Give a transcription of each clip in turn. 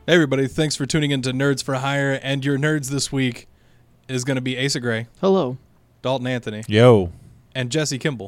Hey everybody, thanks for tuning in to Nerds for Hire, and your nerds this week is going to be Asa Gray, Hello. Dalton Anthony, Yo. and Jesse Kimball.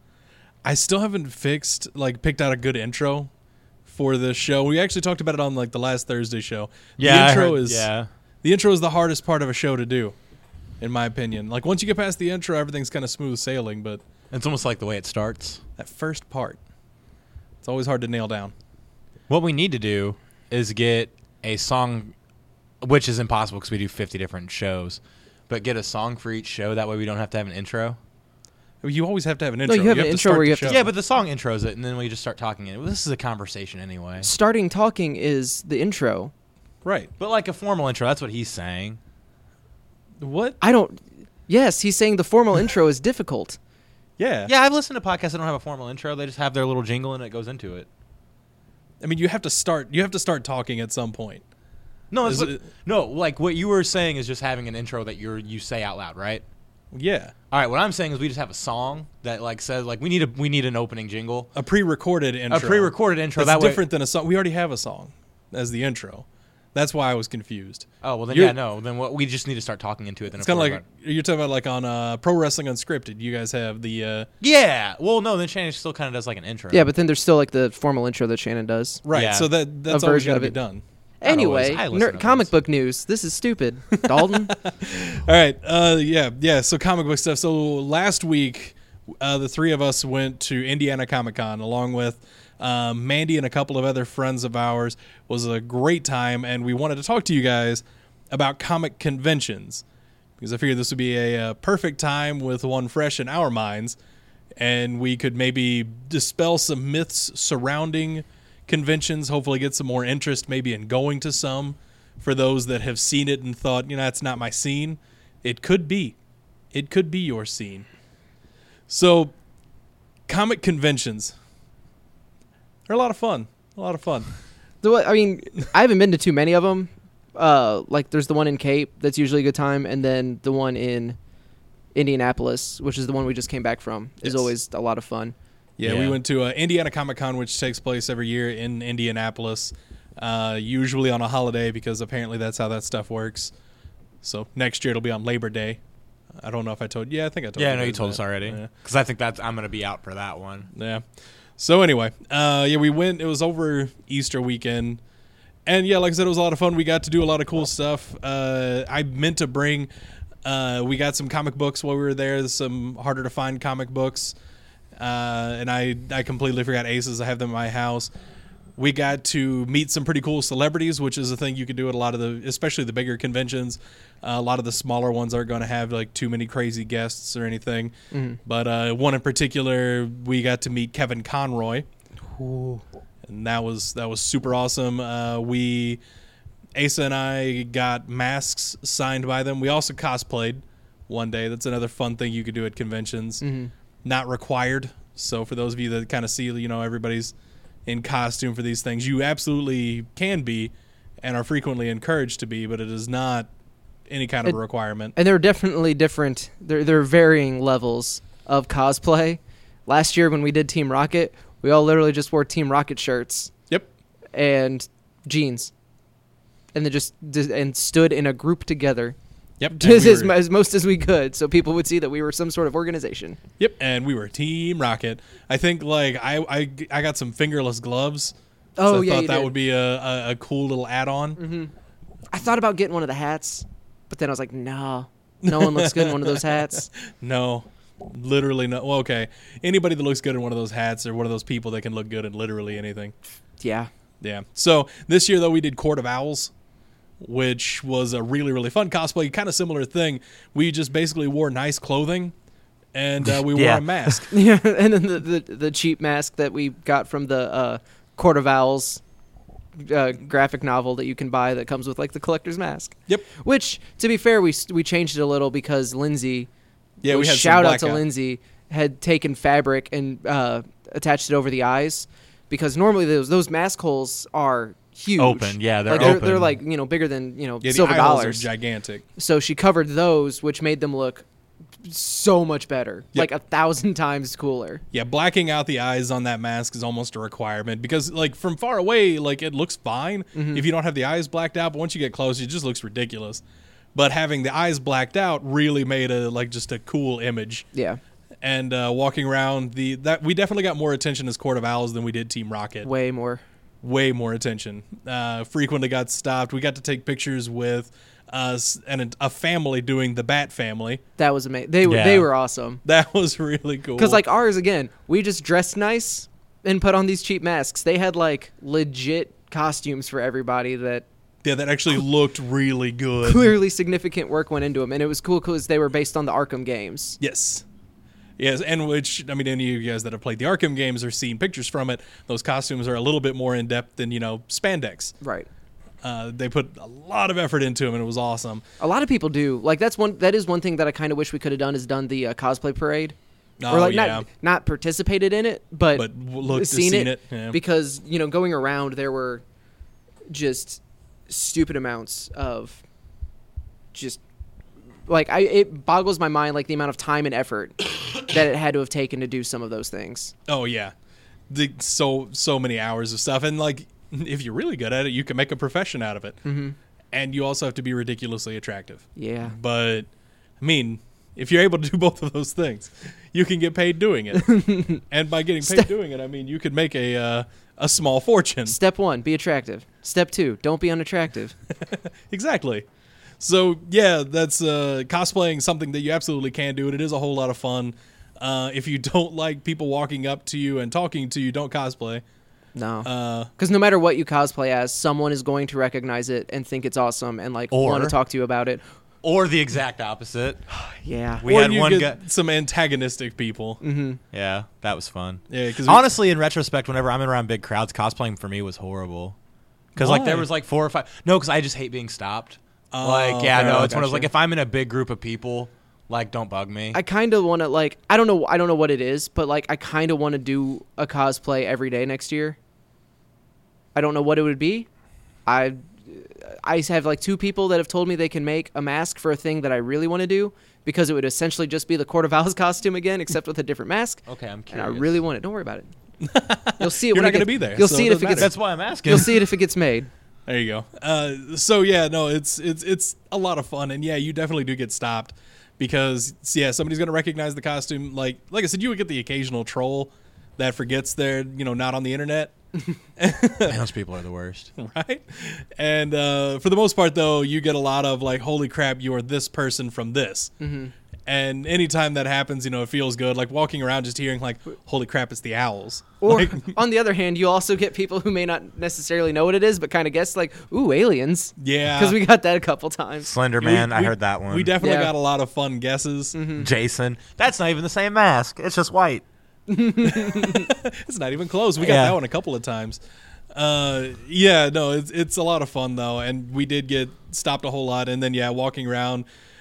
I still haven't picked out a good intro for this show. We actually talked about it on the last Thursday show. Yeah, The intro is the hardest part of a show to do, in my opinion. Like once you get past the intro, everything's kind of smooth sailing, but It's almost like the way it starts. that first part, it's always hard to nail down. What we need to do is get a song, which is impossible because we do 50 different shows, but get a song for each show. That way we don't have to have an intro. You always have to have an intro. you have an intro start where you the have to- show. Yeah, but the song intros it, and then we just start talking. This is a conversation anyway. Starting talking is the intro. Right. But like a formal intro, that's what he's saying. What? Yes, he's saying the formal intro is difficult. Yeah. Yeah, I've listened to podcasts that don't have a formal intro. They just have their little jingle and it goes into it. I mean, you have to start talking at some point. No, Is it's it- like what you were saying is just having an intro that you say out loud, right? Yeah. All right, what I'm saying is we just have a song that says we need an opening jingle. A pre-recorded intro. A pre-recorded intro. That's that way- different than a song. We already have a song as the intro. That's why I was confused. Oh, well then You're- Then we just need to start talking into it. Then It's kind of like you're talking about on Pro Wrestling Unscripted. You guys have the yeah. Well, no, then Shannon still kind of does like an intro. Yeah, but then there's still the formal intro that Shannon does. right. Yeah. So that's A always version got to of be it. done. Anyway, I listen to comic those. book news. This is stupid. Dalton? All right. Yeah. So comic book stuff. So last week, the three of us went to Indiana Comic Con along with Mandy and a couple of other friends of ours. It was a great time, and we wanted to talk to you guys about comic conventions because I figured this would be a perfect time with one fresh in our minds, and we could maybe dispel some myths surrounding conventions, hopefully get some more interest maybe in going to some for those that have seen it and thought, that's not my scene. It could be your scene. So comic conventions, they're a lot of fun. I haven't been to too many of them. There's the one in Cape that's usually a good time, and then the one in Indianapolis, which is the one we just came back from, is Yes. always a lot of fun. Yeah, we Yeah. went to Indiana Comic Con, which takes place every year in Indianapolis, usually on a holiday because apparently that's how that stuff works. So next year it'll be on Labor Day. I don't know if I told you. Yeah, I think I told you. Yeah, no, you guys told us that. already. Yeah. Because I think I'm going to be out for that one. Yeah. So anyway, we went. It was over Easter weekend, and yeah, like I said, it was a lot of fun. We got to do a lot of cool stuff. I meant to bring. We got some comic books while we were there. There's some harder to find comic books, and I completely forgot Aces. I have them at my house. We got to meet some pretty cool celebrities, which is a thing you could do at a lot of especially the bigger conventions. A lot of the smaller ones aren't going to have too many crazy guests or anything. Mm-hmm. But one in particular, we got to meet Kevin Conroy, and that was super awesome. Asa and I got masks signed by them. We also cosplayed one day. That's another fun thing you could do at conventions. Mm-hmm. Not required. So for those of you that kind of see, everybody's in costume for these things, you absolutely can be and are frequently encouraged to be, but it is not any kind of a requirement. And there are definitely different. There are varying levels of cosplay. Last year when we did Team Rocket, we all literally just wore Team Rocket shirts. Yep. And jeans, and then just stood in a group together. Yep. And Just we were- as most as we could, so people would see that we were some sort of organization. Yep, and we were Team Rocket. I think I got some fingerless gloves. Oh, so I yeah, thought you that did. would be a cool little add-on. Mm-hmm. I thought about getting one of the hats, but then I was like, no one looks good in one of those hats. No, literally no. Well, okay, anybody that looks good in one of those hats or one of those people that can look good in literally anything. Yeah. Yeah. So this year though, we did Court of Owls, which was a really really fun cosplay. Kind of similar thing. We just basically wore nice clothing, and we wore Yeah. a mask. Yeah, and then the cheap mask that we got from the Court of Owls graphic novel that you can buy that comes with the collector's mask. Yep. Which, to be fair, we changed it a little because Lindsay. Yeah, we had some shout out to blackout. Lindsay, had taken fabric and attached it over the eyes, because normally those mask holes are huge. Open, yeah, they're They're open. bigger than Yeah, the silver eye holes are dollars. gigantic. So she covered those, which made them look so much better, Yep. like 1,000 times cooler. Yeah, blacking out the eyes on that mask is almost a requirement because, like, from far away, like, it looks fine if you don't have the eyes blacked out, but once you get close, it just looks ridiculous. But having the eyes blacked out really made just a cool image. Yeah, And walking around we definitely got more attention as Court of Owls than we did Team Rocket. way more. Way more attention. Frequently got stopped. We got to take pictures with us and a family doing the Bat Family. That was amazing. They Yeah. were awesome. That was really cool. Because like ours, again, we just dressed nice and put on these cheap masks. They had like legit costumes for everybody that that actually looked really good. clearly significant work went into them, and it was cool because they were based on the Arkham games. Yes. Yes, and which, I mean, any of you guys that have played the Arkham games or seen pictures from it, those costumes are a little bit more in-depth than, spandex. Right. They put a lot of effort into them, and it was awesome. A lot of people do. Like that is one thing that I kind of wish we could have done is done the cosplay parade. Oh, Or like yeah. not participated in it, but Seen it. Yeah. because going around there were just stupid amounts of just like it boggles my mind like the amount of time and effort that it had to have taken to do some of those things. Oh, yeah. So many hours of stuff. And, like, if you're really good at it, you can make a profession out of it. Mm-hmm. And you also have to be ridiculously attractive. Yeah. But, I mean, if you're able to do both of those things, you can get paid doing it. And by getting paid doing it, I mean, you could make a small fortune. Step 1, be attractive. Step 2, don't be unattractive. Exactly. So, yeah, that's cosplaying something that you absolutely can do, and it is a whole lot of fun. If you don't like people walking up to you and talking to you, don't cosplay. No. Because no matter what you cosplay as, someone is going to recognize it and think it's awesome and like Or- want to talk to you about it. Or the exact opposite. Yeah. We or had you one get guy. some antagonistic people. Yeah, that was fun. Yeah, because Honestly, in retrospect, whenever I'm around big crowds, cosplaying for me was horrible. Because like there Why? was like 4 or 5. No, because I just hate being stopped. Oh, Like yeah, okay. no, it's one of Gotcha. those like if I'm in a big group of people, like don't bug me. I kind of want to like I don't know what it is, but like I kind of want to do a cosplay every day next year. I don't know what it would be. I have like 2 people that have told me they can make a mask for a thing that I really want to do because it would essentially just be the Court of Owls costume again, except with a different mask. Okay, I'm And curious. I really want it. Don't worry about it. You'll see it. You're when not it gonna gets- be there, You'll so see it it if doesn't it gets. That's why I'm asking. You'll see it if it gets made. There you go. So yeah, no, it's a lot of fun, and yeah, you definitely do get stopped because somebody's gonna recognize the costume. Like I said, you would get the occasional troll that forgets they're not on the internet, Man, those people are the worst. right? And for the most part, though, you get a lot of like, holy crap, you are this person from this. Mm-hmm. And anytime that happens, it feels good. Like walking around just hearing like, holy crap, it's the owls. Or Like, on the other hand, you also get people who may not necessarily know what it is, but kind of guess like, ooh, aliens. yeah. Because we got that a couple times. Slender We- Man, I we- heard that one. We definitely Yeah. got a lot of fun guesses. Jason. That's not even the same mask. It's just white. It's not even close. We got Yeah. that one a couple of times. It's a lot of fun though, and we did get stopped a whole lot. And then walking around,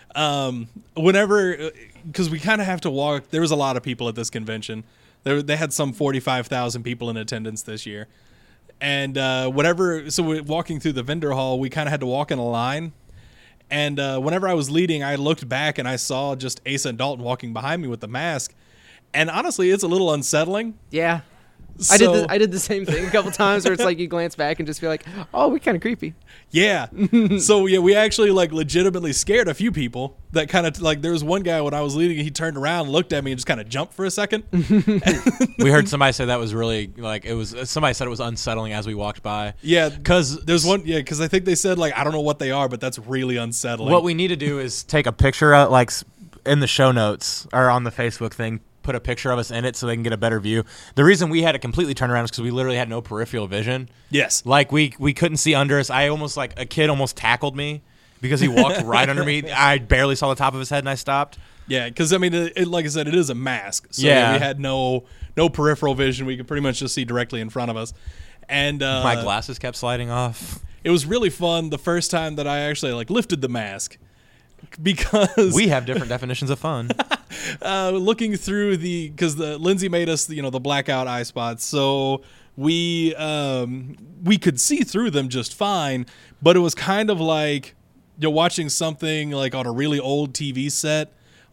whenever because we kind of have to walk. There was a lot of people at this convention. They had some 45,000 people in attendance this year, and so we're walking through the vendor hall. We kind of had to walk in a line. And whenever I was leading, I looked back and I saw just Asa and Dalton walking behind me with the mask. And honestly, it's a little unsettling. Yeah. So, I did the same thing a couple times where it's like you glance back and just feel like, oh, we're kind of creepy. Yeah. So we actually like legitimately scared a few people that kind of like there was one guy when I was leading, he turned around, looked at me and just kind of jumped for a second. We heard somebody say that was really like it was. Somebody said it was unsettling as we walked by. Yeah. Because There's one, because I think they said like, I don't know what they are, but that's really unsettling. what we need to do is take a picture of like in the show notes or on the Facebook thing. Put a picture of us in it so they can get a better view. The reason we had to completely turn around is because we literally had no peripheral vision. Yes. Like we couldn't see under us. I almost like a kid almost tackled me because he walked right under me. I barely saw the top of his head and I stopped. Yeah, because I mean, like I said, it is a mask. So Yeah. we had no peripheral vision. We could pretty much just see directly in front of us. And My glasses kept sliding off. it was really fun the first time that I actually like lifted the mask because We have different definitions of fun. looking through because the Lindsay made us the blackout eye spots, so we could see through them just fine, but it was kind of like you're watching something like on a really old TV set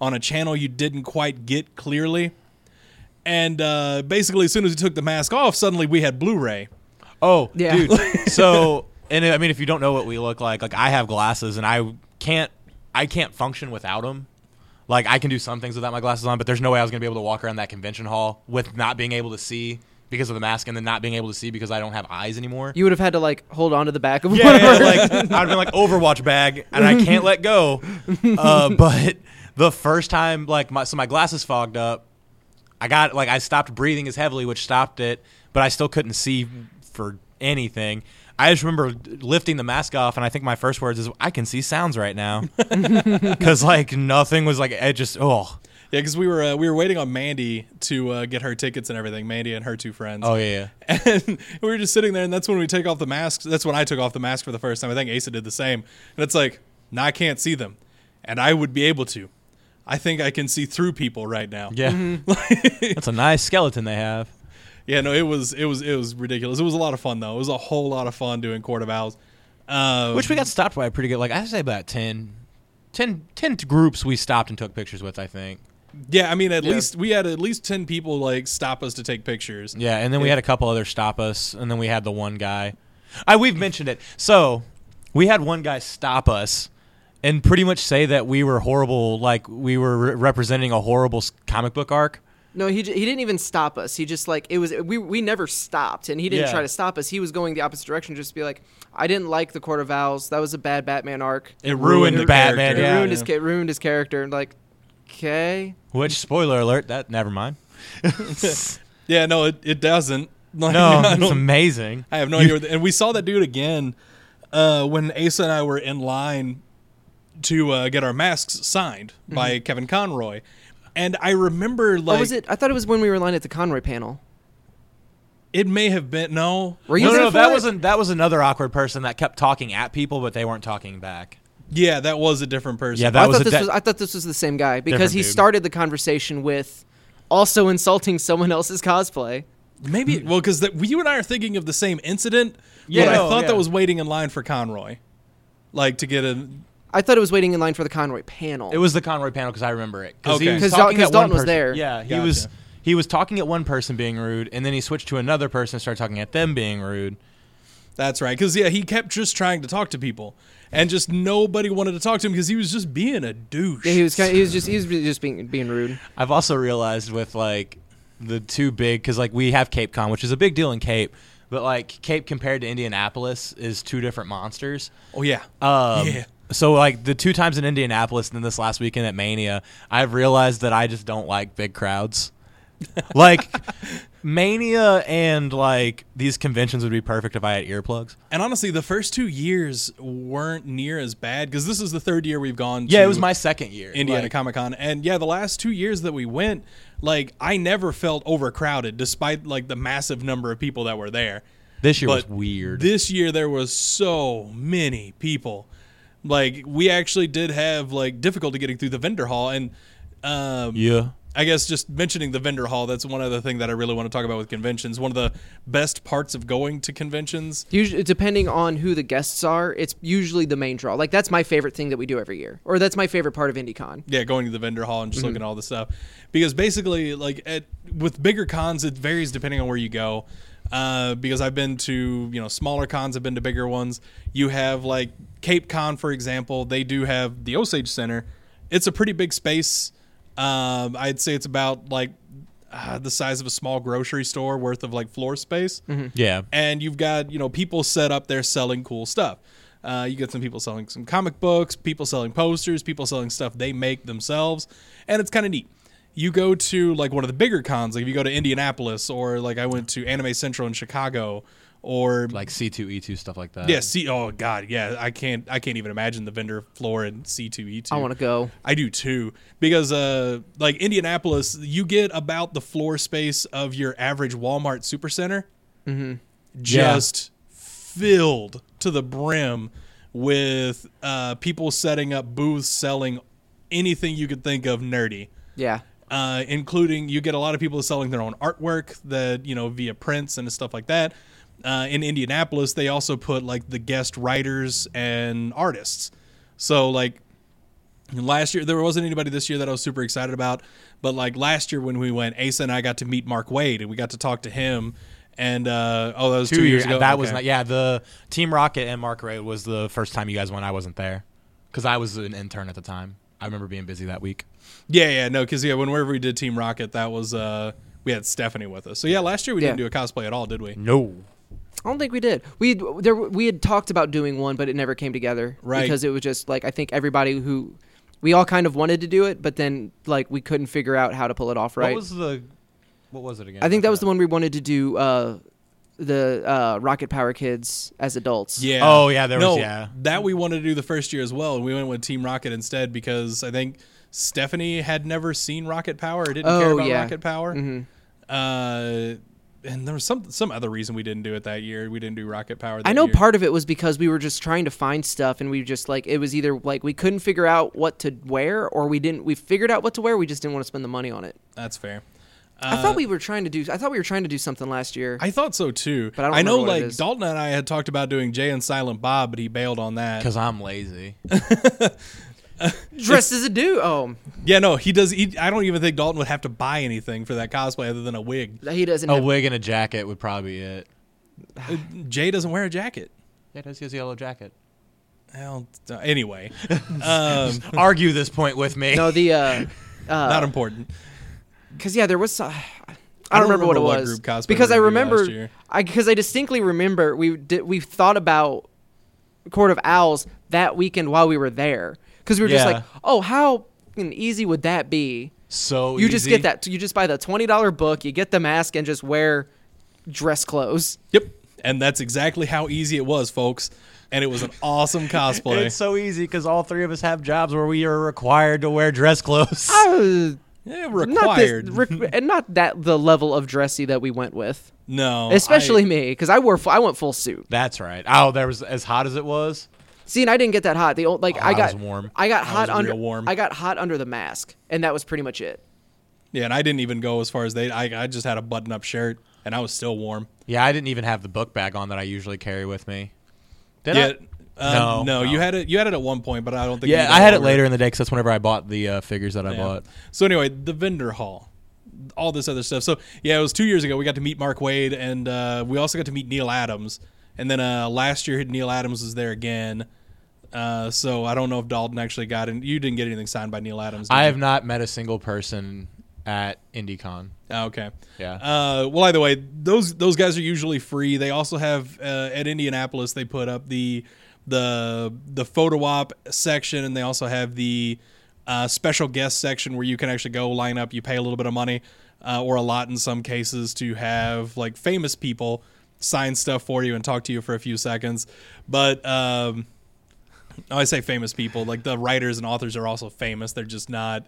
on a channel you didn't quite get clearly. And basically, as soon as we took the mask off, suddenly we had Blu-ray. Oh, Yeah. dude. So, and I mean, if you don't know what we look like I have glasses and I can't function without them. Like, I can do some things without my glasses on, but there's no way I was going to be able to walk around that convention hall with not being able to see because of the mask and then not being able to see because I don't have eyes anymore. You would have had to like hold on to the back of one Yeah, of our like I'd have been like Overwatch bag, and I can't let go. But the first time, like my glasses fogged up, I stopped breathing as heavily, which stopped it, but I still couldn't see for anything. I just remember lifting the mask off, and I think my first words is, "I can see sounds right now," because like nothing was like it just Yeah, because we were waiting on Mandy to get her tickets and everything. Mandy and her two friends. Oh yeah. And we were just sitting there, and that's when we take off the masks. That's when I took off the mask for the first time. I think Asa did the same. And it's like, now I can't see them, and I would be able to. I think I can see through people right now. Yeah, that's a nice skeleton they have. Yeah, no, it was ridiculous. It was a lot of fun though. It was a whole lot of fun doing Court of Owls. Which we got stopped by pretty good. Like I'd say about 10 groups we stopped and took pictures with, I think. Yeah, I mean, at least we had at least 10 people like stop us to take pictures. Yeah, and then we had a couple others stop us, and then we had the one guy. We've mentioned it. So we had one guy stop us and pretty much say that we were horrible, like we were representing a horrible comic book arc. No, he didn't even stop us. He just like it was we never stopped, and he didn't Yeah. try to stop us. He was going the opposite direction, just to be like, I didn't like the Court of Owls. That was a bad Batman arc. It ruined the Batman, character. It yeah. ruined his character. Like, okay. Which, spoiler alert, that never mind. Yeah, no, it doesn't. Like, No, I it's don't- amazing. I have no idea. And we saw that dude again when Asa and I were in line to get our masks signed by Kevin Conroy. And I remember, like, Or was it? I thought it was when we were in line at the Conroy panel. it may have been, no. Were you No, there no, for that it? that was another awkward person that kept talking at people, but they weren't talking back. Yeah, that was a different person. Yeah, that was I thought this was the same guy because Different he dude. started the conversation with also insulting someone else's cosplay. Maybe, well, because you and I are thinking of the same incident. Yeah, but I no, thought yeah. that was waiting in line for Conroy. Like, to get a... I thought it was waiting in line for the Conroy panel. It was the Conroy panel because I remember it. Okay. He was 'Cause talking at Dalton one was person. there. Yeah, he Gotcha. was talking at one person being rude, and then he switched to another person and started talking at them being rude. That's right. Because, yeah, he kept just trying to talk to people. And just nobody wanted to talk to him because he was just being a douche. Yeah, he was just being rude. I've also realized with like the two big, because like we have Cape Con, which is a big deal in Cape, but like Cape compared to Indianapolis is two different monsters. Oh, yeah. Yeah. So like the 2 times in Indianapolis and then this last weekend at Mania, I've realized that I just don't like big crowds. Like Mania and like these conventions would be perfect if I had earplugs. And honestly, the first 2 years weren't near as bad because this is the third year we've gone to Yeah, it was my second year. Indiana Like, Comic Con. And yeah, the last 2 years that we went, like, I never felt overcrowded despite like the massive number of people that were there. this year was But weird. This year there was so many people. Like, we actually did have like difficulty getting through the vendor hall. And yeah. I guess just mentioning the vendor hall, that's one other thing that I really want to talk about with conventions. One of the best parts of going to conventions. Usually, depending on who the guests are, it's usually the main draw. Like that's my favorite thing that we do every year, or that's my favorite part of IndyCon. Yeah, going to the vendor hall and just looking at all the stuff. Because basically, like, with bigger cons, it varies depending on where you go. Because I've been to, smaller cons, I've been to bigger ones. You have, like, Cape Con, for example. They do have the Osage Center. It's a pretty big space. I'd say it's about, like, the size of a small grocery store worth of, like, floor space. Yeah. And you've got, people set up there selling cool stuff. You get some people selling some comic books, people selling posters, people selling stuff they make themselves, and it's kind of neat. You go to like one of the bigger cons, like if you go to Indianapolis, or like I went to Anime Central in Chicago, or Like C2E2 stuff like that. yeah, oh god, yeah, I can't even imagine the vendor floor in C2E2. I want to go. I do too, because like Indianapolis, you get about the floor space of your average Walmart Supercenter, just filled to the brim with people setting up booths selling anything you could think of nerdy. Yeah. Including you get a lot of people selling their own artwork that via prints and stuff like that. In Indianapolis, they also put like the guest writers and artists. So like And last year, there wasn't anybody this year that I was super excited about. But like last year when we went, Asa and I got to meet Mark Wade, and we got to talk to him. And that was 2 years ago. That Okay. was not. Yeah, the Team Rocket and Mark Ray was the first time you guys went. I wasn't there because I was an intern at the time. I remember being busy that week. Yeah, no, because whenever we did Team Rocket, that was we had Stephanie with us. So yeah, last year we didn't do a cosplay at all, did we? No. I don't think we did. We had talked about doing one, but it never came together. Right. Because it was just like I think everybody who we all kind of wanted to do it, but then like we couldn't figure out how to pull it off right. What was it again? I think that was the one we wanted to do the Rocket Power Kids as adults. Yeah. Oh, yeah, there no, was, yeah. That we wanted to do the first year as well, and we went with Team Rocket instead because I think Stephanie had never seen Rocket Power or didn't care about Rocket Power. Mm-hmm. And there was some other reason we didn't do it that year. We didn't do Rocket Power that I know year. part of it was because we were just trying to find stuff, and we just like it was either like we couldn't figure out what to wear, or we figured out what to wear. We just didn't want to spend the money on it. That's fair. I thought we were trying to do something last year. I thought so too. But I don't know remember what it like is. Dalton and I had talked about doing Jay and Silent Bob, but he bailed on that. Because I'm lazy. Dressed as a dude. Oh, Yeah, no, he does. I don't even think Dalton would have to buy anything for that cosplay other than a wig. he doesn't. A have, wig and a jacket would probably be it. Jay doesn't wear a jacket. Yeah, does he has a yellow jacket? Well, anyway, Argue this point with me. No, the not important. because there was. I don't don't remember what it what was group cosplay because we I did remember last year. because I distinctly remember we thought about Court of Owls that weekend while we were there because we were just Yeah. like, oh, how easy would that be? So You easy. just get that. You just buy the $20 book, you get the mask, and just wear dress clothes. Yep, and that's exactly how easy it was, folks. And it was an awesome cosplay. It's so easy because all three of us have jobs where we are required to wear dress clothes. Yeah, Not this, required. and not that the level of dressy that we went with, No, especially me, because I went full suit. That's right. Oh, there was as hot as it was. See, and I didn't get that hot. I got was warm. I got I hot was under. real warm. I got hot under the mask, and that was pretty much it. Yeah, and I didn't even go as far as I just had a button-up shirt, and I was still warm. Yeah, I didn't even have the book bag on that I usually carry with me. Did Yeah, I? no, you had it. You had it at one point, but I don't think. Yeah, you I had it longer. later in the day because that's whenever I bought the figures that I Yeah. bought. So anyway, the vendor hall, all this other stuff. So yeah, it was 2 years ago. We got to meet Mark Wade, and we also got to meet Neil Adams. And then last year, Neil Adams was there again. So I don't know if Dalton actually got in. You didn't get anything signed by Neil Adams. Did I you? have not met a single person at IndieCon. Oh, okay. Yeah. Well, either way, those guys are usually free. They also have at Indianapolis. They put up the photo op section, and they also have the special guest section where you can actually go line up. You pay a little bit of money or a lot in some cases to have like famous people sign stuff for you and talk to you for a few seconds. But I say famous people, like the writers and authors are also famous. They're just not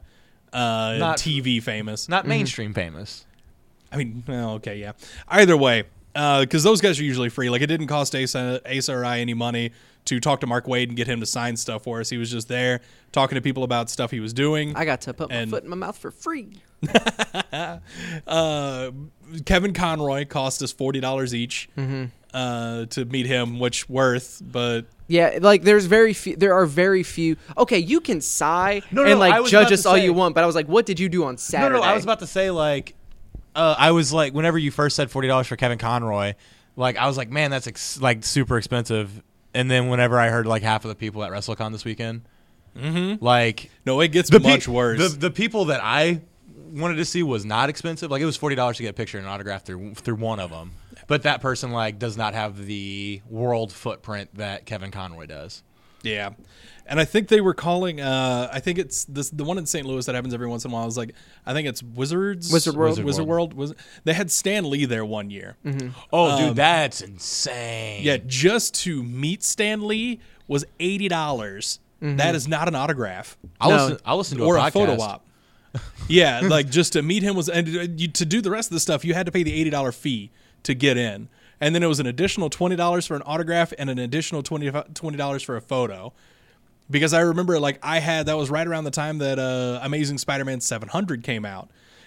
TV famous. Not mainstream famous. I mean, well, okay, yeah. Either way, because those guys are usually free. Like, it didn't cost Asa or I any money to talk to Mark Wade and get him to sign stuff for us. He was just there talking to people about stuff he was doing. I got to put my And- foot in my mouth for free. Kevin Conroy cost us $40 each to meet him, which worth, but Yeah, like there are very few. Okay, you can sigh No, and I like was judge about to us all say- you want, but I was like, what did you do on Saturday? No, I was about to say like, I was like, whenever you first said $40 for Kevin Conroy, like I was like, man, that's like super expensive. And then whenever I heard like half of the people at WrestleCon this weekend, like no, it gets the much worse. The people that I wanted to see was not expensive. Like it was $40 to get a picture and an autograph through one of them. But that person like does not have the world footprint that Kevin Conroy does. Yeah. And I think they were calling, I think it's the one in St. Louis that happens every once in a while is like, I think it's Wizard World. They had Stan Lee there one year. Oh, dude, that's insane. Yeah, just to meet Stan Lee was $80. That is not an autograph I'll listen to or a a podcast. photo op. Yeah, like just to meet him was, and to do the rest of the stuff, you had to pay the $80 fee to get in. And then it was an additional $20 for an autograph and an additional $20 for a photo. Because I remember, like, that was right around the time that Amazing Spider-Man 700 came out.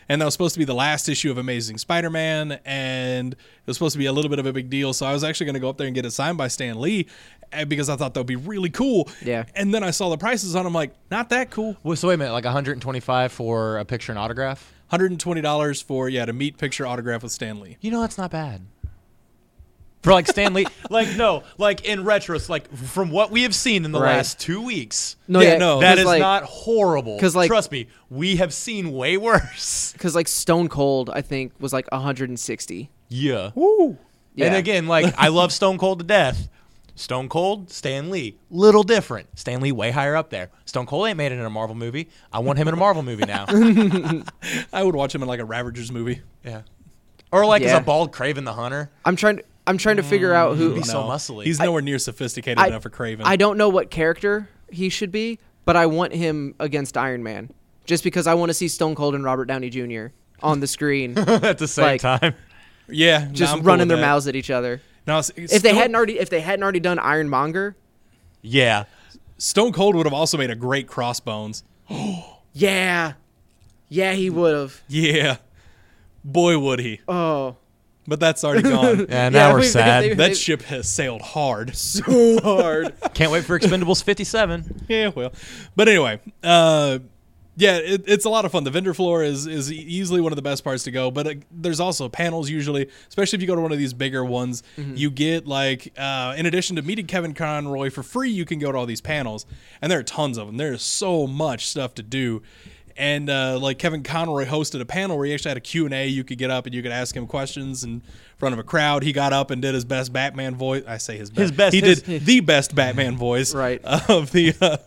and that was supposed to be the last issue of Amazing Spider-Man, and it was supposed to be a little bit of a big deal. So I was actually going to go up there and get it signed by Stan Lee because I thought that would be really cool. Yeah. And then I saw the prices on. I'm like, not that cool. Well, so wait a minute, like $125 for a picture and autograph? $120 for to meet, picture, autograph with Stan Lee. You know, that's not bad. For like Stan Lee, like in retro, like from what we have seen in the Right. last 2 weeks, No, Yeah, yeah, no. that 'cause, is like, not horrible. 'cause, like- trust me, we have seen way worse. because like Stone Cold, I think was like 160. Yeah. Woo! Yeah. And again, like I love Stone Cold to death. Stone Cold, Stan Lee, little different. Stan Lee way higher up there. Stone Cold ain't made it in a Marvel movie. I want him in a Marvel movie now. I would watch him in like a Ravagers movie. Yeah. Or like as Yeah. a bald Kraven the Hunter. I'm trying to figure out who. He's so muscly. He's nowhere near sophisticated enough for Craven. I don't know what character he should be, but I want him against Iron Man, just because I want to see Stone Cold and Robert Downey Jr. on the screen, At the same like, time. Yeah, just I'm cool running with their that. mouths at each other. No, If they hadn't already done Ironmonger, Yeah. Stone Cold would have also made a great Crossbones. yeah, he would have. Yeah, boy would he. Oh, But that's already gone. Yeah, now we're we- sad. That ship has sailed hard. so hard. Can't wait for Expendables 57. Yeah, well, but anyway, yeah, it's a lot of fun. The vendor floor is easily one of the best parts to go, but there's also panels usually, especially if you go to one of these bigger ones. You get like, in addition to meeting Kevin Conroy for free, you can go to all these panels, and there are tons of them. There's so much stuff to do. And like Kevin Conroy hosted a panel where he actually had a Q&A. You could get up and you could ask him questions in front of a crowd. He got up and did his best Batman voice. I say his best. He did the best Batman voice Right. of the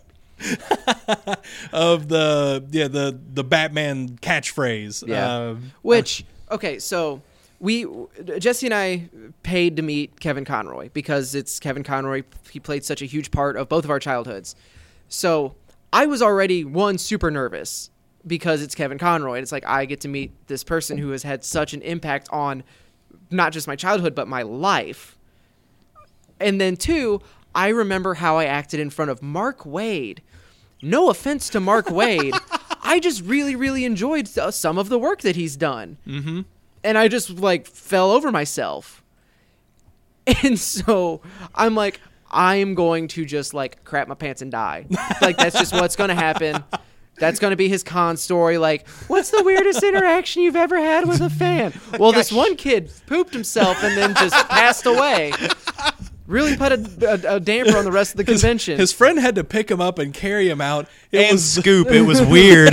of the Batman catchphrase. Yeah. Which, okay, so Jesse and I paid to meet Kevin Conroy because it's Kevin Conroy. He played such a huge part of both of our childhoods. So I was already, super nervous because it's Kevin Conroy. And it's like I get to meet this person who has had such an impact on not just my childhood, but my life. And then 2, I remember how I acted in front of Mark Waid. No offense to Mark Waid. I just really, really enjoyed some of the work that he's done. Mm-hmm. And I just, fell over myself. And so I'm like, I am going to just, crap my pants and die. That's just what's going to happen. That's going to be his con story. What's the weirdest interaction you've ever had with a fan? Well, this one kid pooped himself and then just passed away. Really put a damper on the rest of the convention. His friend had to pick him up and carry him out. And scoop. It was weird.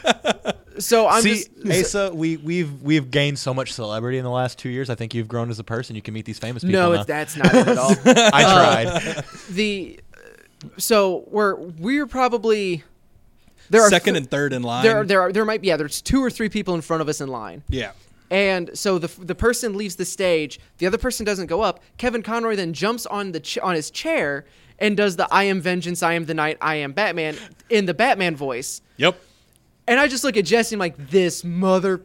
So I'm See, just... Asa, we've gained so much celebrity in the last 2 years. I think you've grown as a person. You can meet these famous people No, now. that's not it at all. I tried. So we're probably... There are second and third in line. there might be there's 2 or 3 people in front of us in line. Yeah. And so the person leaves the stage, the other person doesn't go up. Kevin Conroy then jumps on on his chair and does the "I am vengeance, I am the night, I am Batman" in the Batman voice. Yep. And I just look at Jesse and I'm like, this mother,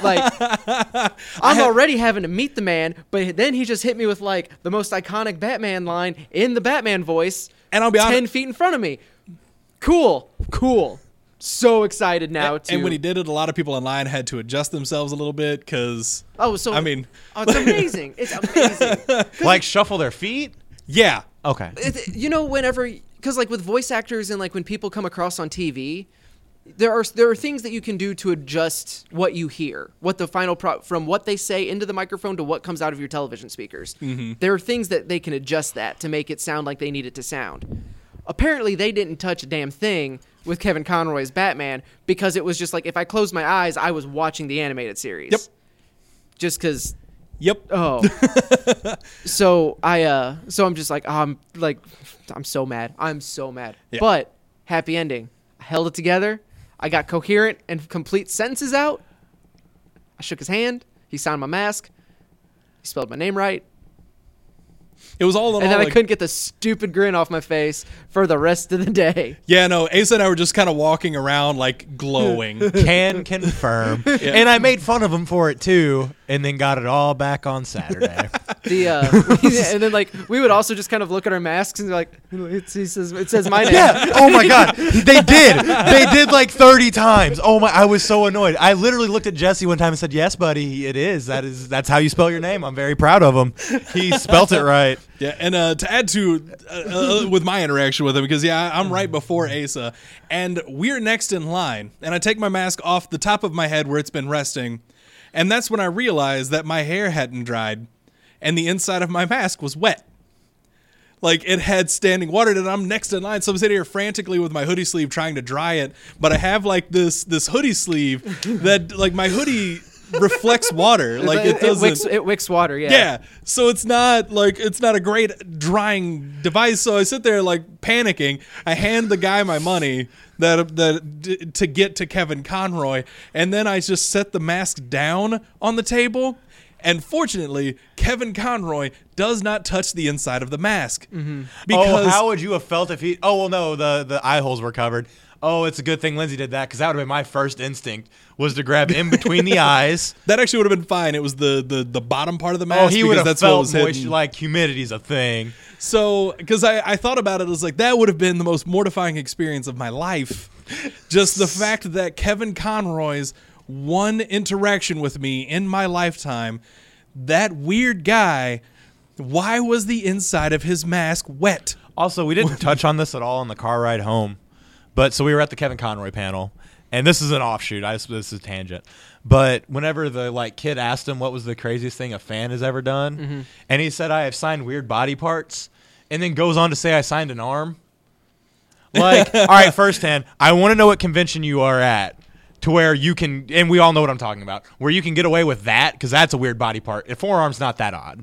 I'm already having to meet the man, but then he just hit me with the most iconic Batman line in the Batman voice. And I'll be 10 honest, feet in front of me. Cool. So excited now and when he did it, a lot of people in line had to adjust themselves a little bit because it's amazing. It's amazing. Shuffle their feet? yeah. Okay. Whenever, because with voice actors and when people come across on TV, there are things that you can do to adjust what you hear, what the final from what they say into the microphone to what comes out of your television speakers. Mm-hmm. There are things that they can adjust that to make it sound like they need it to sound. Apparently, they didn't touch a damn thing with Kevin Conroy's Batman because it was just if I closed my eyes, I was watching the animated series. Yep. Just because. Yep. Oh. So I'm just I'm so mad. I'm so mad. Yeah. But happy ending. I held it together. I got coherent and complete sentences out. I shook his hand. He signed my mask. He spelled my name right. It was all in And all. then I couldn't get the stupid grin off my face for the rest of the day. Yeah, no, Asa and I were just kind of walking around like glowing. Can confirm. And I made fun of him for it too, and then got it all back on Saturday. And then like we would also just kind of look at our masks and be like, it says my name. Yeah. Oh my God. They did like 30 times. Oh my. I was so annoyed. I literally looked at Jesse one time and said, "Yes, buddy, it is. That's how you spell your name. I'm very proud of him. He spelt it right." Yeah, and to add to with my interaction with him, because I'm right before Asa, and we're next in line, and I take my mask off the top of my head where it's been resting, and that's when I realized that my hair hadn't dried, and the inside of my mask was wet. Like, it had standing water, and I'm next in line, so I'm sitting here frantically with my hoodie sleeve trying to dry it, but I have, like, this hoodie sleeve that, like, my hoodie reflects water. Like, it doesn't... It wicks water, yeah. Yeah, so it's not a great drying device. So I sit there like panicking. I hand the guy my money to get to Kevin Conroy, and then I just set the mask down on the table. And fortunately, Kevin Conroy does not touch the inside of the mask. Mm-hmm. Because how would you have felt if he? Oh well, no, the eye holes were covered. Oh, it's a good thing Lindsay did that, because that would have been my first instinct, was to grab in between the eyes. that actually would have been fine. It was the bottom part of the mask. Oh, he would have that's what felt was moisture, hidden. like humidity's a thing. So, because I thought about it, I was like, that would have been the most mortifying experience of my life. Just the fact that Kevin Conroy's one interaction with me in my lifetime, that weird guy, why was the inside of his mask wet? Also, we didn't touch on this at all on the car ride home. But so we were at the Kevin Conroy panel, and this is an offshoot. This is a tangent. But whenever the kid asked him what was the craziest thing a fan has ever done, and he said, "I have signed weird body parts," and then goes on to say, "I signed an arm." Like, all right, firsthand, I want to know what convention you are at to where you can, and we all know what I'm talking about, where you can get away with that, because that's a weird body part. A forearm's not that odd.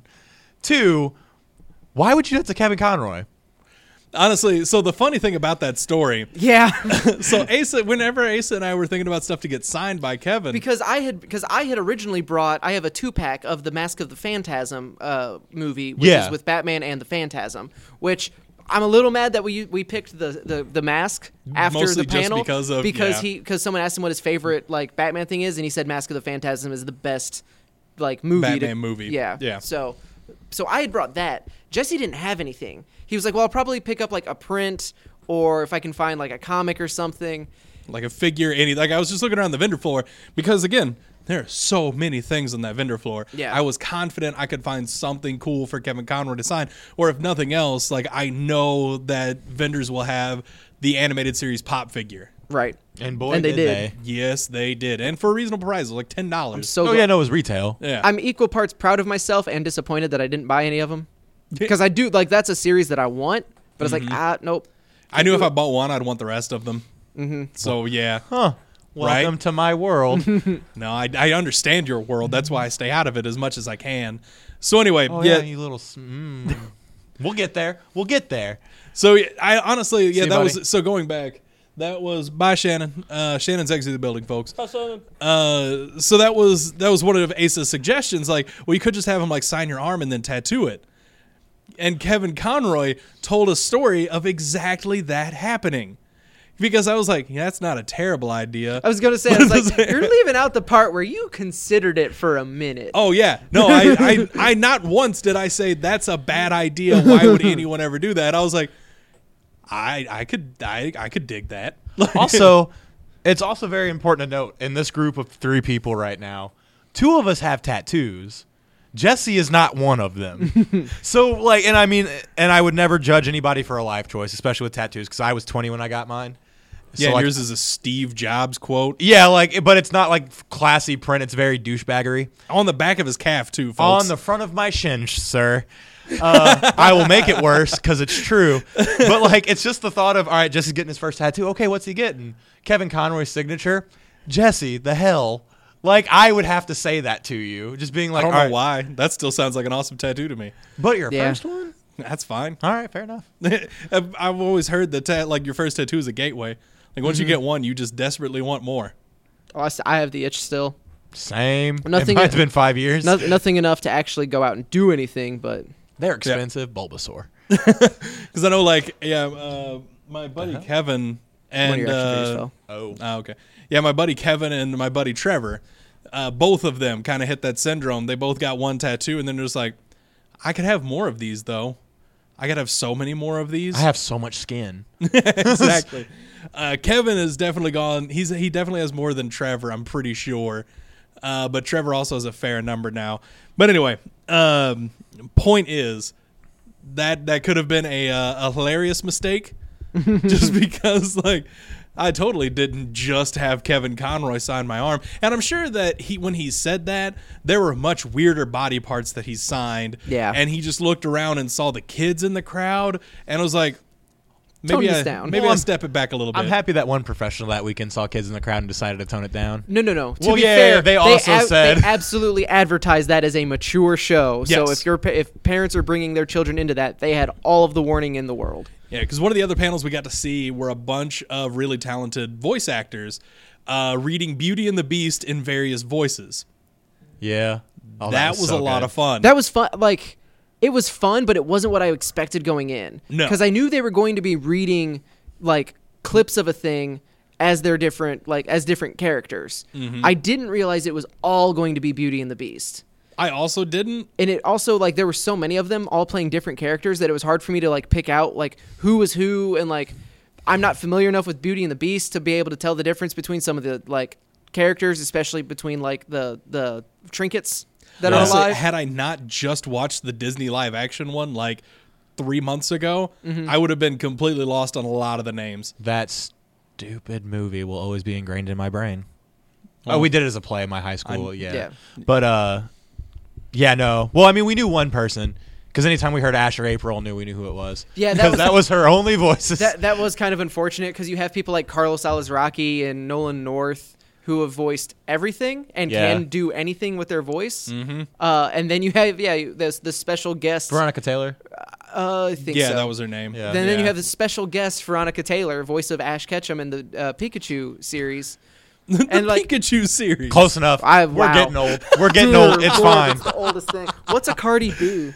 2, why would you do it to Kevin Conroy? Honestly, so the funny thing about that story, Yeah. so whenever Asa and I were thinking about stuff to get signed by Kevin, because I had originally brought, I have a 2-pack of the Mask of the Phantasm movie, which is with Batman and the Phantasm, which I'm a little mad that we picked the mask after Mostly the panel just because someone asked him what his favorite like Batman thing is, and he said Mask of the Phantasm is the best like movie Batman movie. Yeah. Yeah. So I had brought that. Jesse didn't have anything. He was like, well, I'll probably pick up like a print, or if I can find like a comic or something. like a figure, I was just looking around the vendor floor because, again, there are so many things on that vendor floor. Yeah. I was confident I could find something cool for Kevin Conroy to sign, or if nothing else, like I know that vendors will have the animated series Pop figure. Right. And boy, And they did did. they. Yes, they did, and for a reasonable price, like $10. So Oh, yeah, no, it was retail. Yeah, I'm equal parts proud of myself and disappointed that I didn't buy any of them. Because I do, like, that's a series that I want, but it's like, nope. I knew if I bought one, I'd want the rest of them. Mm-hmm. So yeah, Huh. Welcome Right? to my world. no, I understand your world. That's why I stay out of it as much as I can. So anyway, Oh, yeah. yeah, you little... We'll get there. We'll get there. So I honestly, yeah, See, that buddy? was so going back. That was by Shannon. Shannon's exited the building, folks. So that was one of Asa's suggestions. Like, well, you could just have him like sign your arm and then tattoo it. And Kevin Conroy told a story of exactly that happening. Because I was like, yeah, that's not a terrible idea. I was going to say, I was like, you're leaving out the part where you considered it for a minute. Oh yeah, no, I not once did I say that's a bad idea. Why would anyone ever do that? I was like, I could dig that. Also, it's also very important to note in this group of 3 people right now, 2 of us have tattoos. Jesse is not one of them. So, like, and I mean, and I would never judge anybody for a life choice, especially with tattoos, because I was 20 when I got mine. Yeah, So, like, yours is a Steve Jobs quote yeah, like, but it's not like classy print. It's very douchebaggery. on the back of his calf too, folks. On the front of my shin, sir. I will make it worse because it's true. But, like, it's just the thought of, all right, Jesse's getting his first tattoo. Okay, what's he getting? Kevin Conroy's signature. Jesse, the hell. Like, I would have to say that to you. Just being I like, don't all know right, why. That still sounds like an awesome tattoo to me. but your Yeah. first one? That's fine. All right, fair enough. I've always heard that like your first tattoo is a gateway. Like once you get one, you just desperately want more. Oh, I have the itch still. Same. Nothing- Mine's been 5 years. Nothing enough to actually go out and do anything, but They're expensive. Bulbasaur. Because I know, like, my buddy Kevin and One of your action figures fell. okay, yeah, my buddy Kevin and my buddy Trevor, both of them kind of hit that syndrome. They both got one tattoo, and then they're just like, I could have more of these though. I could have so many more of these. I have so much skin. Exactly. Kevin has definitely gone. He definitely has more than Trevor. I'm pretty sure. But Trevor also has a fair number now. But anyway, point is that could have been a hilarious mistake, just because like I totally didn't just have Kevin Conroy sign my arm, and I'm sure that when he said that, there were much weirder body parts that he signed. Yeah. And he just looked around and saw the kids in the crowd, and was like, maybe Tone this down. Maybe I'll step it back a little bit. I'm happy that one professional that weekend saw kids in the crowd and decided to tone it down. No. To Well, be yeah, fair, they also said- they absolutely advertised that as a mature show. So Yes. if parents are bringing their children into that, they had all of the warning in the world. Yeah, because one of the other panels we got to see were a bunch of really talented voice actors reading Beauty and the Beast in various voices. Yeah. Oh, that was so a lot good. of fun. That was fun. Like, it was fun, but it wasn't what I expected going in. No. Because I knew they were going to be reading like clips of a thing as their different characters. Mm-hmm. I didn't realize it was all going to be Beauty and the Beast. I also didn't. And it also, like, there were so many of them all playing different characters that it was hard for me to, like, pick out, like, who was who. And, like, I'm not familiar enough with Beauty and the Beast to be able to tell the difference between some of the, like, characters, especially between, like, the trinkets that are Honestly, alive. had I not just watched the Disney live action one like 3 months ago, Mm-hmm. I would have been completely lost on a lot of the names. That stupid movie will always be ingrained in my brain. Well, we did it as a play in my high school. yeah. But, yeah, no. Well, I mean, we knew one person. Because anytime we heard Ash or April, we knew who it was. Yeah, because that was her only voices. That was kind of unfortunate because you have people like Carlos Alazraqui and Nolan North who have voiced everything and Yeah. can do anything with their voice. Mm-hmm. And then you have the special guest. Veronica Taylor. I think Yeah, so. that was her name. Yeah. Then you have the special guest Veronica Taylor, voice of Ash Ketchum in the Pikachu series. the And, like, Pikachu series. Close enough. Wow. We're getting old. We're getting old. It's fine. It's the oldest thing. What's a Cardi B?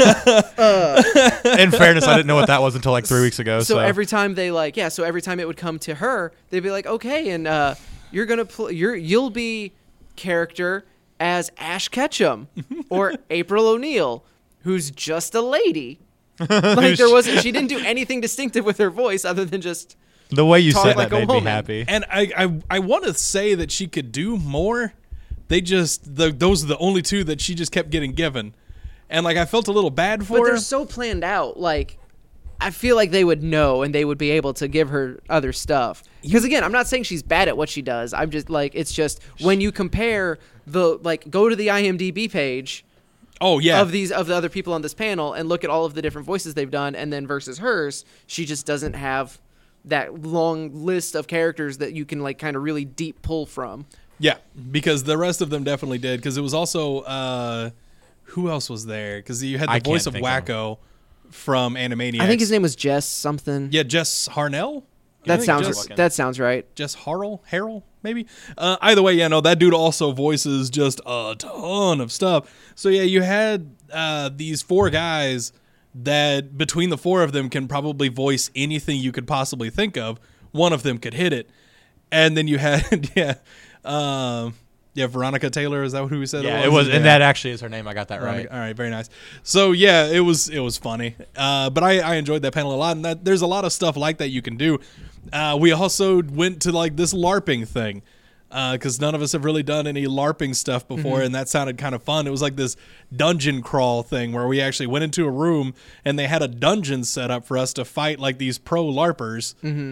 In fairness, I didn't know what that was until like 3 weeks ago. So So, every time so every time it would come to her, they'd be like, okay, and you're gonna you'll be character as Ash Ketchum or April O'Neil, who's just a lady. Like she didn't do anything distinctive with her voice other than just the way you talk said like that a made me woman. happy. And I want to say that she could do more. They just those are the only two that she just kept getting given, and like I felt a little bad for But her. they're so planned out. Like, I feel like they would know and they would be able to give her other stuff. Because again, I'm not saying she's bad at what she does. I'm just like, it's just when you compare go to the IMDb page Oh yeah, of the other people on this panel and look at all of the different voices they've done, and then versus hers, she just doesn't have that long list of characters that you can like kind of really deep pull from. yeah, because the rest of them definitely did. Because it was also who else was there? Because you had the I voice can't of think of Wacko from Animaniacs. I think his name was Jess something. Yeah, Jess Harnell. I That think sounds sounds right. Jess Harrell, maybe. Either way, yeah, no, that dude also voices just a ton of stuff. So yeah, you had these four guys that between the four of them can probably voice anything you could possibly think of. One of them could hit it, and then you had Veronica Taylor. Is that who we said? Yeah, it it was, Yeah. and that actually is her name. I got that Veronica- right. All right, very nice. So yeah, it was funny, but I enjoyed that panel a lot, and there's a lot of stuff like that you can do. We also went to like this LARPing thing because none of us have really done any LARPing stuff before, and that sounded kind of fun. It was like this dungeon crawl thing where we actually went into a room and they had a dungeon set up for us to fight like these pro LARPers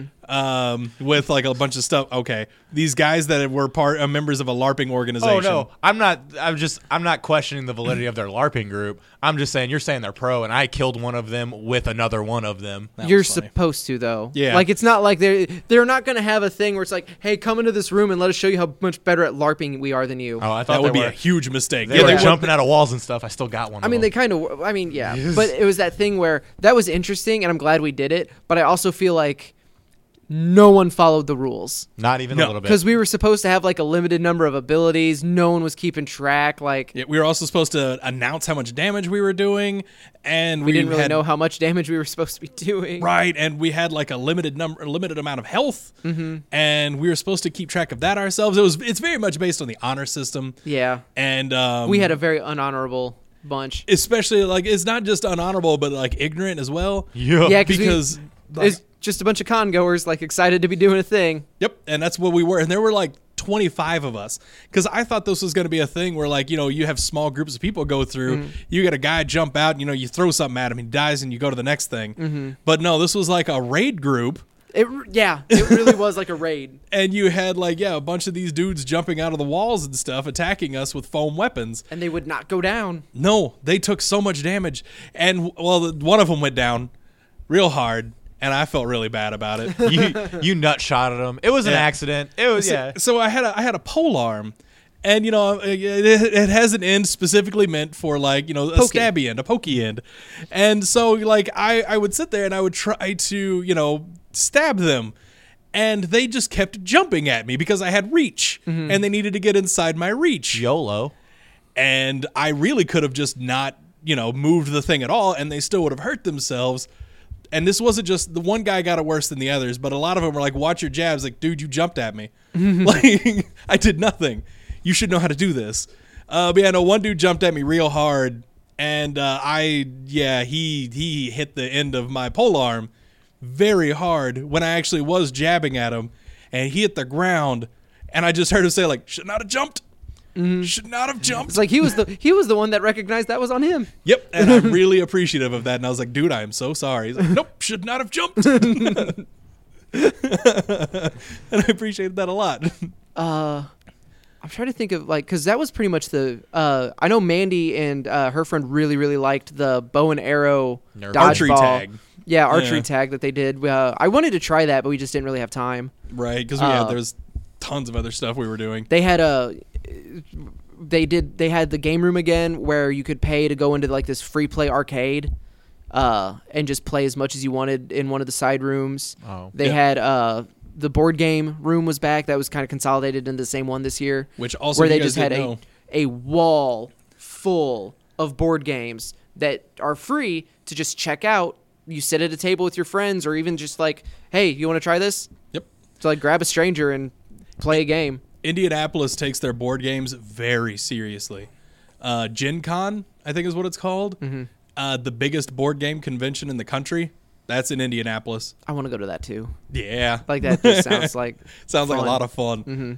with like a bunch of stuff. Okay, these guys that were members of a LARPing organization. Oh no, I'm not questioning the validity of their LARPing group. I'm just saying you're saying they're pro, and I killed one of them with another one of them. That You're was funny. supposed to though. Yeah. Like it's not like they're not gonna have a thing where it's like, hey, come into this room and let us show you how much better at LARPing we are than you. Oh, I thought That would they be were. a huge mistake. They were they jumping out of walls and stuff. I still got one. I mean, they kind of. I mean, yeah. But it was that thing where that was interesting, and I'm glad we did it. But I also feel like no one followed the rules. Not even No. a little bit. Because we were supposed to have like a limited number of abilities. No one was keeping track. Like Yeah, we were also supposed to announce how much damage we were doing, and we didn't really had, know how much damage we were supposed to be doing. Right, and we had like a limited amount of health, and we were supposed to keep track of that ourselves. It's very much based on the honor system, Yeah. and We had a very unhonorable bunch. especially like it's not just unhonorable, but like ignorant as well. Yeah, because it's just a bunch of con goers like excited to be doing a thing. Yep, and that's what we were. And there were like 25 of us because I thought this was going to be a thing where like, you have small groups of people go through, you get a guy jump out, you throw something at him, he dies, and you go to the next thing. But no, this was like a raid group. It really was like a raid. And you had like, a bunch of these dudes jumping out of the walls and stuff, attacking us with foam weapons. And they would not go down. No, they took so much damage. And well, one of them went down real hard. And I felt really bad about it. you nut shot at him. It was an Yeah. accident. It was So I had a pole arm, and it has an end specifically meant for like a Poking. stabby end, a pokey end, and so like I would sit there and I would try to stab them, and they just kept jumping at me because I had reach, and they needed to get inside my reach, YOLO. and I really could have just not moved the thing at all, and they still would have hurt themselves. And this wasn't just the one guy got it worse than the others, but a lot of them were like, watch your jabs. Like, dude, you jumped at me. Like, I did nothing. You should know how to do this. But yeah, no, one dude jumped at me real hard. And he hit the end of my pole arm very hard when I actually was jabbing at him. And he hit the ground. And I just heard him say, like, should not have jumped. Should not have jumped. It's like he was the one that recognized that was on him. Yep, and I'm really appreciative of that. And I was like, dude, I am so sorry. He's like, nope, should not have jumped. And I appreciated that a lot. I'm trying to think of like, because that was pretty much the. I know Mandy and her friend really, really liked the bow and arrow Nerf. Archery dodgeball. tag. Yeah, archery Yeah. tag that they did. I wanted to try that, but we just didn't really have time. Right, because there's tons of other stuff we were doing. They had they had the game room again where you could pay to go into like this free play arcade and just play as much as you wanted in one of the side rooms. Oh. They Yeah. had the board game room was back. That was kind of consolidated into the same one this year. Which also where you they guys just had didn't know. a wall full of board games that are free to just check out. You sit at a table with your friends, or even just like, hey, you want to try this? Yep. So like grab a stranger and play a game. Indianapolis takes their board games very seriously. Gen Con, I think is what it's called. The biggest board game convention in the country. That's in Indianapolis. I want to go to that too. Yeah. Like that just sounds like Sounds like a fun. lot of fun.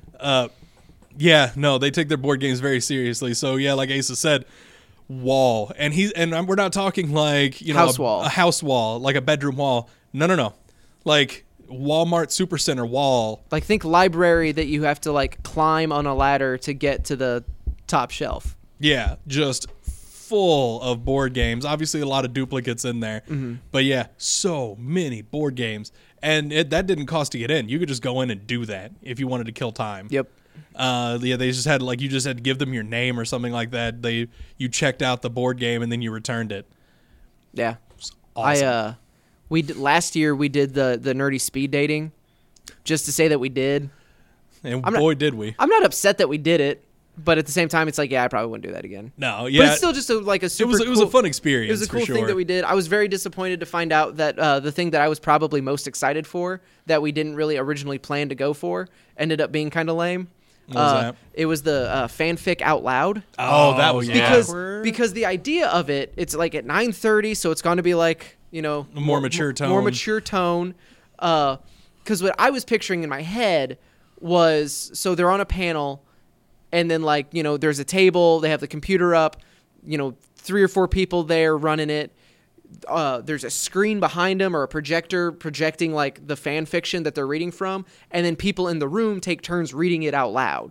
Yeah, no, they take their board games very seriously. So yeah, like Asa said, wall, and we're not talking like House wall. a house wall, like a bedroom wall. No, like Walmart Supercenter wall. Like think library that you have to like climb on a ladder to get to the top shelf. Yeah, just full of board games. Obviously, a lot of duplicates in there, but yeah, so many board games, and that didn't cost to get in. You could just go in and do that if you wanted to kill time. Yep. They just had you just had to give them your name or something like that. You checked out the board game and then you returned it. Yeah. Awesome. Last year we did the nerdy speed dating, just to say that we did. And I'm not- boy, did we. I'm not upset that we did it, but at the same time, it's like, yeah, I probably wouldn't do that again. No, But yeah. it's still just a super. it was a cool- fun experience. It was a cool for sure. thing that we did. I was very disappointed to find out that the thing that I was probably most excited for, that we didn't really originally plan to go for, ended up being kind of lame. What was that? It was the fanfic out loud. Oh, that was yeah. Because the idea of it, it's like at 9:30, so it's going to be like A more mature tone. More mature tone. Because what I was picturing in my head was, so they're on a panel, and then there's a table, they have the computer up, 3 or 4 people there running it. There's a screen behind them or a projector projecting like the fan fiction that they're reading from, and then people in the room take turns reading it out loud.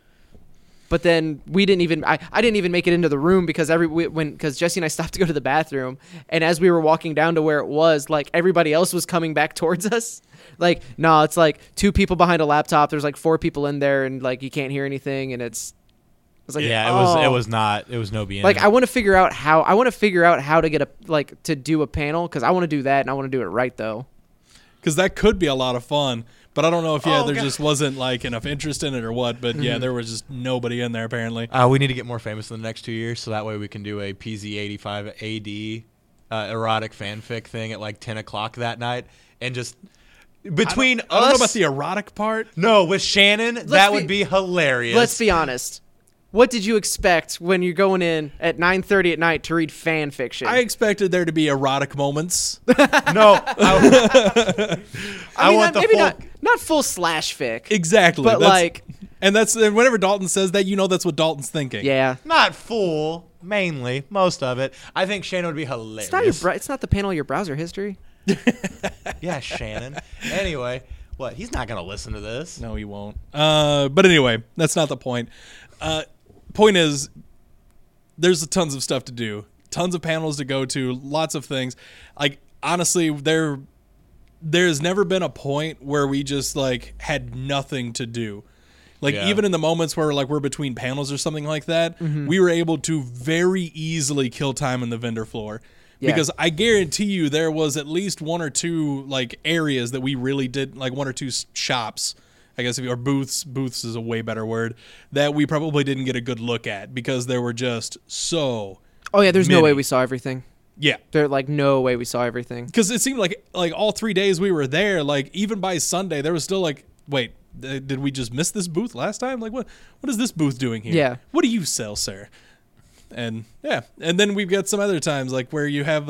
But then I didn't even make it into the room because because Jesse and I stopped to go to the bathroom, and as we were walking down to where it was, like everybody else was coming back towards us. Like, no, it's like 2 people behind a laptop. There's like 4 people in there, and like you can't hear anything, and it's like, Yeah, oh. it was no being. Like I want to figure out how to get to do a panel, because I want to do that, and I want to do it right though. because that could be a lot of fun. But I don't know if there God. just wasn't like enough interest in it or what. But yeah, there was just nobody in there apparently. We need to get more famous in the next 2 years, so that way we can do a PZ85 AD erotic fanfic thing at like 10 o'clock that night, and just between us. I don't know about the erotic part. No, with Shannon, that would be hilarious. Let's be honest. What did you expect when you're going in at 9:30 at night to read fan fiction? I expected there to be erotic moments. No, I mean, want the maybe full. not full slash fic. Exactly. But like, and whenever Dalton says that, that's what Dalton's thinking. yeah. Not full, mainly, most of it. I think Shannon would be hilarious. It's not the panel of your browser history. Yeah, Shannon. Anyway, what? He's not going to listen to this. No, he won't. But anyway, that's not the point. Point is, there's tons of stuff to do, tons of panels to go to, lots of things. Like honestly, there's never been a point where we just like had nothing to do. Like even in the moments where like we're between panels or something like that, we were able to very easily kill time in the vendor floor. Yeah. Because I guarantee you there was at least one or two like areas that we really did, like one or two shops, I guess, or booths is a way better word, that we probably didn't get a good look at because there were just so Oh yeah, there's no many. way we saw everything. Yeah. There's like no way we saw everything. Because it seemed like all 3 days we were there, like even by Sunday, there was still like, wait, did we just miss this booth last time? Like what is this booth doing here? Yeah. What do you sell, sir? And yeah, and then we've got some other times like where you have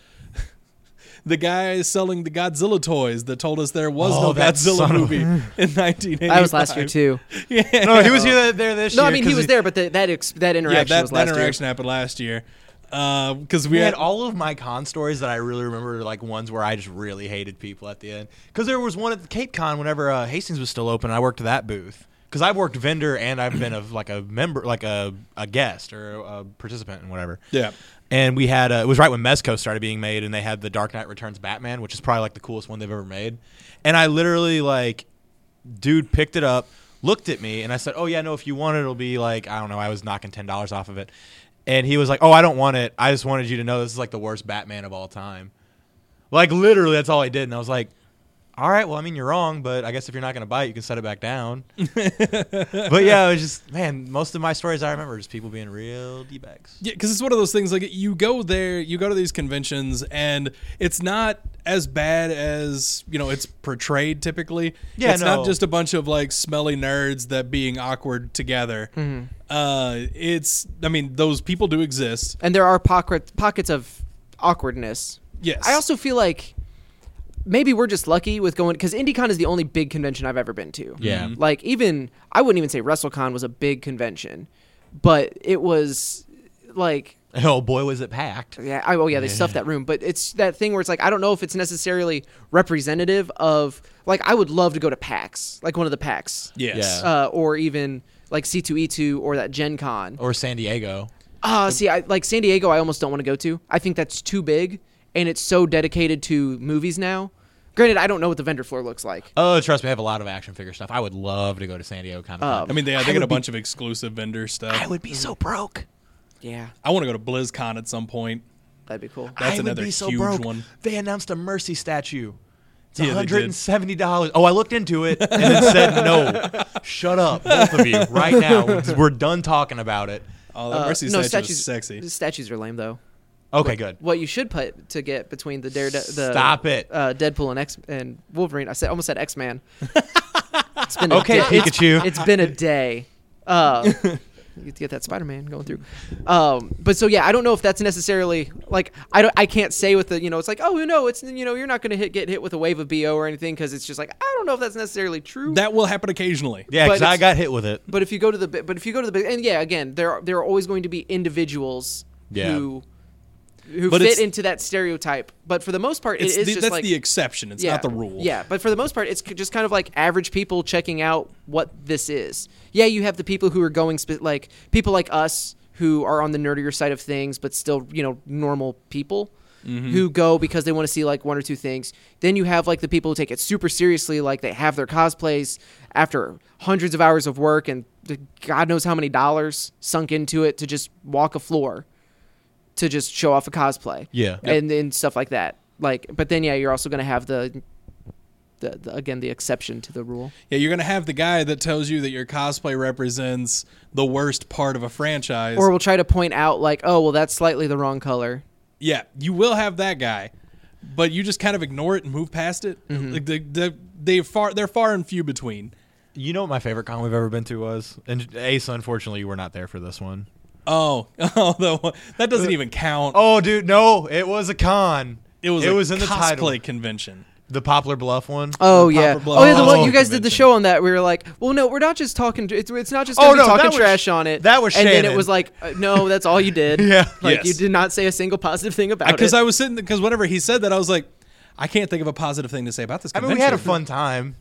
the guy selling the Godzilla toys that told us there was no that Godzilla son of a- movie in 1985. That was last year too. Yeah. No, he was there this year. No, I mean he 'cause was there, but that interaction Yeah, was that last interaction happened last year. Because we We had had all of my con stories that I really remember, like ones where I just really hated people at the end. Because there was one at Cape Con whenever Hastings was still open. I worked that booth. Because I've worked vendor and I've been like a member, like a guest or a participant and whatever. Yeah. And we had it was right when Mezco started being made, and they had the Dark Knight Returns Batman, which is probably like the coolest one they've ever made. And I literally like, dude picked it up, looked at me, and I said, "Oh yeah, no, if you want it, it'll be like I don't know." I was knocking $10 off of it, and he was like, "Oh, I don't want it. I just wanted you to know this is like the worst Batman of all time." Like literally, that's all I did, and I was like, all right, well, I mean, you're wrong, but I guess if you're not going to buy it, you can set it back down. But yeah, it was just, man, most of my stories I remember are just people being real D-bags. Yeah, because it's one of those things, like, you go there, you go to these conventions, and it's not as bad as, it's portrayed typically. Yeah, it's not just a bunch of, like, smelly nerds that being awkward together. Those people do exist. And there are pockets of awkwardness. Yes. I also feel like maybe we're just lucky with going, because IndieCon is the only big convention I've ever been to. Yeah. Like I wouldn't even say WrestleCon was a big convention, but it was like, Oh, boy, was it packed. they stuffed that room. But it's that thing where it's like, I don't know if it's necessarily representative of, like, I would love to go to PAX, like one of the PAX. Yes. Yeah. Or even like C2E2 or that Gen Con. Or San Diego. See, like San Diego, I almost don't want to go to. I think that's too big, and it's so dedicated to movies now. Granted, I don't know what the vendor floor looks like. Oh, trust me, I have a lot of action figure stuff. I would love to go to San Diego Comic-Con. they got a bunch of exclusive vendor stuff. I would be so broke. Yeah, I want to go to BlizzCon at some point. that'd be cool. That's I would another be so huge broke. one. They announced a Mercy statue. It's Yeah, they did. $170. Oh, I looked into it and it said no. Shut up, both of you, right now. We're done talking about it. Oh, that Mercy statue is sexy. Statues are lame though. Okay, good. What you should put to get between the Stop it. Deadpool and Wolverine. Almost said X-Man. It's been Okay, Pikachu. It's been a day. You get that Spider-Man going through. But so yeah, I don't know if that's necessarily like I can't say with the it's like it's you're not going to get hit with a wave of BO or anything because it's just like I don't know if that's necessarily true. That will happen occasionally. Yeah, But because I it's- got hit with it. But if you go to the big, and yeah, again, there are always going to be individuals Yeah. who But fit it's- into that stereotype. But for the most part, It's it is just that's like the exception. It's yeah, not the rule. Yeah, but for the most part, it's just kind of like average people checking out what this is. Yeah, you have the people who are going like people like us who are on the nerdier side of things, but still normal people. Who go because they want to see like one or two things. Then you have like the people who take it super seriously, like they have their cosplays after hundreds of hours of work and God knows how many dollars sunk into it to just walk a floor to just show off a cosplay. Yeah. And stuff like that. Like, but then yeah, you're also going to have the again the exception to the rule. Yeah, you're gonna have the guy that tells you that your cosplay represents the worst part of a franchise, Or we'll try to point out like, oh, well, that's slightly the wrong color. yeah, you will have that guy, but you just kind of ignore it and move past it. Like they're far and few between. You know what my favorite con we've ever been to was? And Ace, unfortunately, you were not there for this one. Oh, that doesn't even count. Oh, dude, no, it was a con. It was in the cosplay title. convention. The Poplar Bluff one. Oh The yeah. Poplar Bluff Oh yeah. The one Cosplay you guys did the Convention. show on that. We were like, well, no, we're not just talking. It's not just Oh, gonna be no, talking that was- trash on it. that was And then it Shannon. was like, no, that's all you did. Yeah. Like Yes. you did not say a single positive thing about Because it. I was sitting because whenever he said that, I was like, I can't think of a positive thing to say about this I convention. mean, we had a fun time.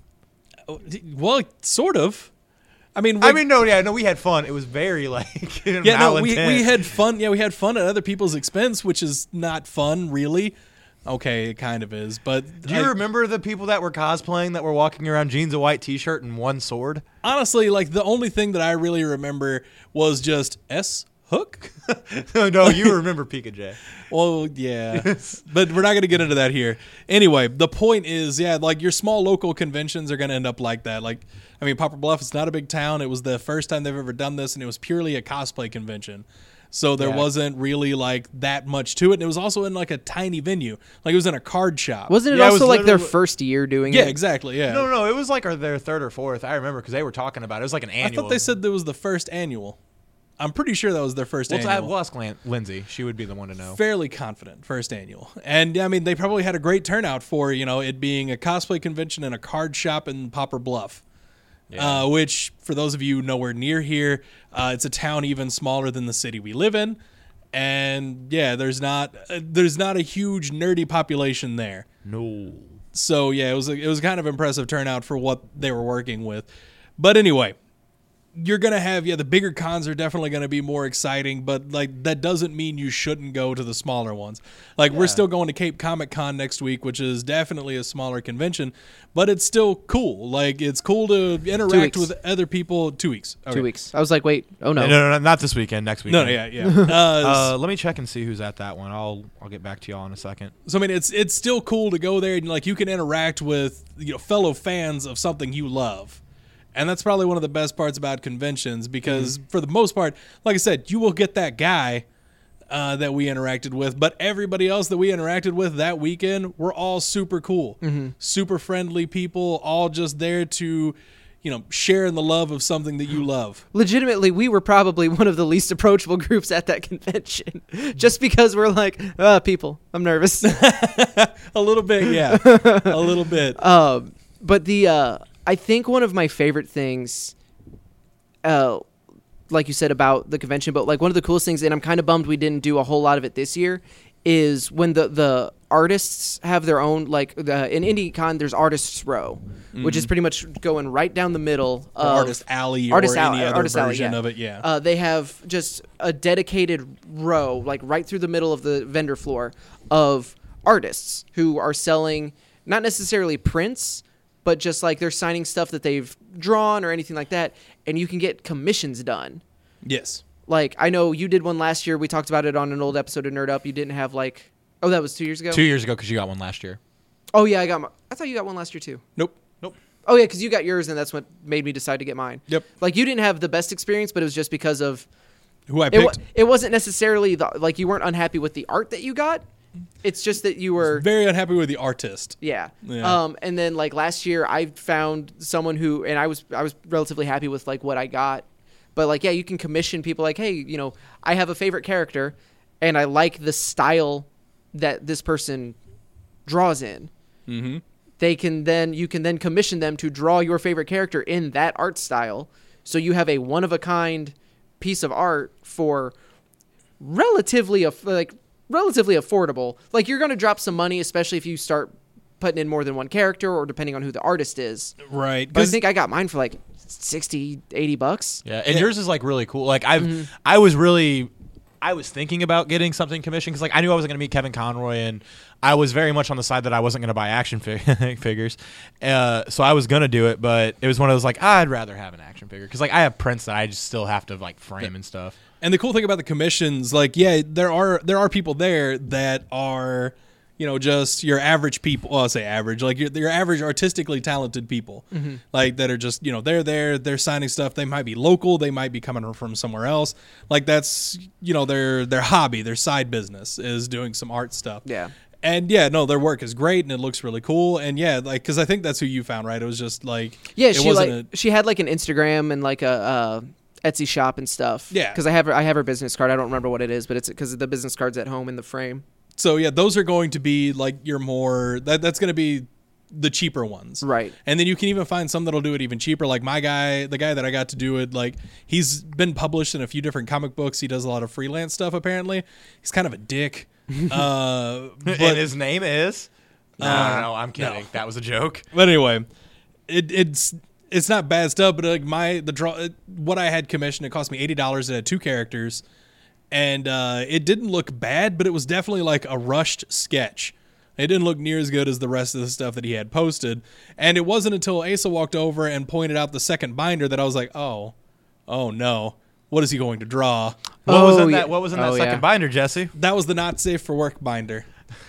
Well, sort of. I mean, No, we had fun. It was very like yeah, no, we malintent. had fun. Yeah, we had fun at other people's expense, which is not fun, really. Okay, it kind of is, but Do you remember the people that were cosplaying that were walking around jeans, a white T-shirt, and one sword? honestly, like the only thing that I really remember was just S Hook. No, you remember Pika J. Well, yeah, but we're not going to get into that here. Anyway, the point is, yeah, like your small local conventions are going to end up like that. Like, I mean, Poplar Bluff is not a big town. It was the first time they've ever done this, and it was purely a cosplay convention. So there Yeah. wasn't really like that much to it. And it was also in like a tiny venue. Like it was in a card shop. Wasn't it Yeah, it also was like their literally- first year doing Yeah, it? exactly. Yeah. No, it was like their third or fourth. I remember because they were talking about it. It was like an I annual. thought they said that was the first annual. I'm pretty sure that was their first annual. We'll ask Lindsay. She would be the one to know. Fairly confident first annual. And I mean, they probably had a great turnout for, it being a cosplay convention and a card shop in Poplar Bluff. Yeah. Which, for those of you nowhere near here, it's a town even smaller than the city we live in. And yeah, there's not a huge nerdy population there. No. So yeah, it was kind of impressive turnout for what they were working with. But anyway, you're gonna have the bigger cons are definitely gonna be more exciting, but like that doesn't mean you shouldn't go to the smaller ones. Like we're still going to Cape Comic Con next week, which is definitely a smaller convention, but it's still cool. Like it's cool to interact weeks. with other people. 2 weeks. Okay. 2 weeks. I was like, wait, oh no. No, not this weekend. Next No, weekend. yeah. Let me check and see who's at that one. I'll get back to y'all in a second. So I mean, it's still cool to go there and like you can interact with fellow fans of something you love, and that's probably one of the best parts about conventions because for the most part, like I said, you will get that guy that we interacted with, but everybody else that we interacted with that weekend were all super cool, super friendly people, all just there to share in the love of something that you love. Legitimately, we were probably one of the least approachable groups at that convention, just because we're like, people, I'm nervous. A little bit, yeah, a little bit. But I think one of my favorite things, like you said about the convention, but like one of the coolest things, and I'm kind of bummed we didn't do a whole lot of it this year, is when the artists have their own, like in IndieCon, there's Artists Row, which is pretty much going right down the middle Or of Artist Alley Artist or any Alley- other Artist Alley, version yeah. of it, yeah. They have just a dedicated row, like right through the middle of the vendor floor, of artists who are selling not necessarily prints, but just like they're signing stuff that they've drawn or anything like that, and you can get commissions done. Yes. Like, I know you did one last year. We talked about it on an old episode of Nerd Up. You didn't have like, oh, that was 2 years ago? 2 years ago because you got one last year. Oh, yeah, I thought you got one last year too. Nope. Oh, yeah, because you got yours, and that's what made me decide to get mine. Yep. Like, you didn't have the best experience, but it was just because of Who I picked. it wasn't necessarily like you weren't unhappy with the art that you got. It's just that you were Very unhappy with the artist. yeah. Yeah. And then like last year I found someone who, and I was relatively happy with like what I got. But like, yeah, you can commission people like, hey, I have a favorite character and I like the style that this person draws in. Mm-hmm. You can then commission them to draw your favorite character in that art style. So you have a one of a kind piece of art for relatively affordable. Like you're going to drop some money, especially if you start putting in more than one character or depending on who the artist is. Right. But I think I got mine for like $60-$80. Yeah, and yours is like really cool. Like I was thinking about getting something commissioned because like I knew I wasn't going to meet Kevin Conroy, and I was very much on the side that I wasn't going to buy action figures. So I was going to do it, but it was one of those like I'd rather have an action figure because like I have prints that I just still have to like frame and stuff. And the cool thing about the commissions, like, yeah, there are people there that are, just your average people. Well, I'll say average, like your average artistically talented people, like that are just, they're signing stuff. They might be local. They might be coming from somewhere else. Like that's, their hobby, their side business is doing some art stuff. Yeah. And yeah, no, their work is great and it looks really cool. And yeah, like, cause I think that's who you found, right? It was just like, Yeah, it wasn't she had like an Instagram and like a Etsy shop and stuff. Yeah. Because I have her business card. I don't remember what it is, but it's because the business card's at home in the frame. So yeah, those are going to be like your more that's going to be the cheaper ones, Right. And then you can even find some that'll do it even cheaper. Like the guy that I got to do it, like he's been published in a few different comic books. He does a lot of freelance stuff. Apparently, he's kind of a dick. And his name is. No, I'm kidding. no. That was a joke. But anyway, it's not bad stuff. But like what I had commissioned, it cost me $80. It had 2 characters, and it didn't look bad, but it was definitely like a rushed sketch. It didn't look near as good as the rest of the stuff that he had posted. And it wasn't until Asa walked over and pointed out the second binder that I was like, oh no, what is he going to draw? What was in yeah. that? What was in that Oh, second yeah. binder, Jesse? That was the not safe for work binder.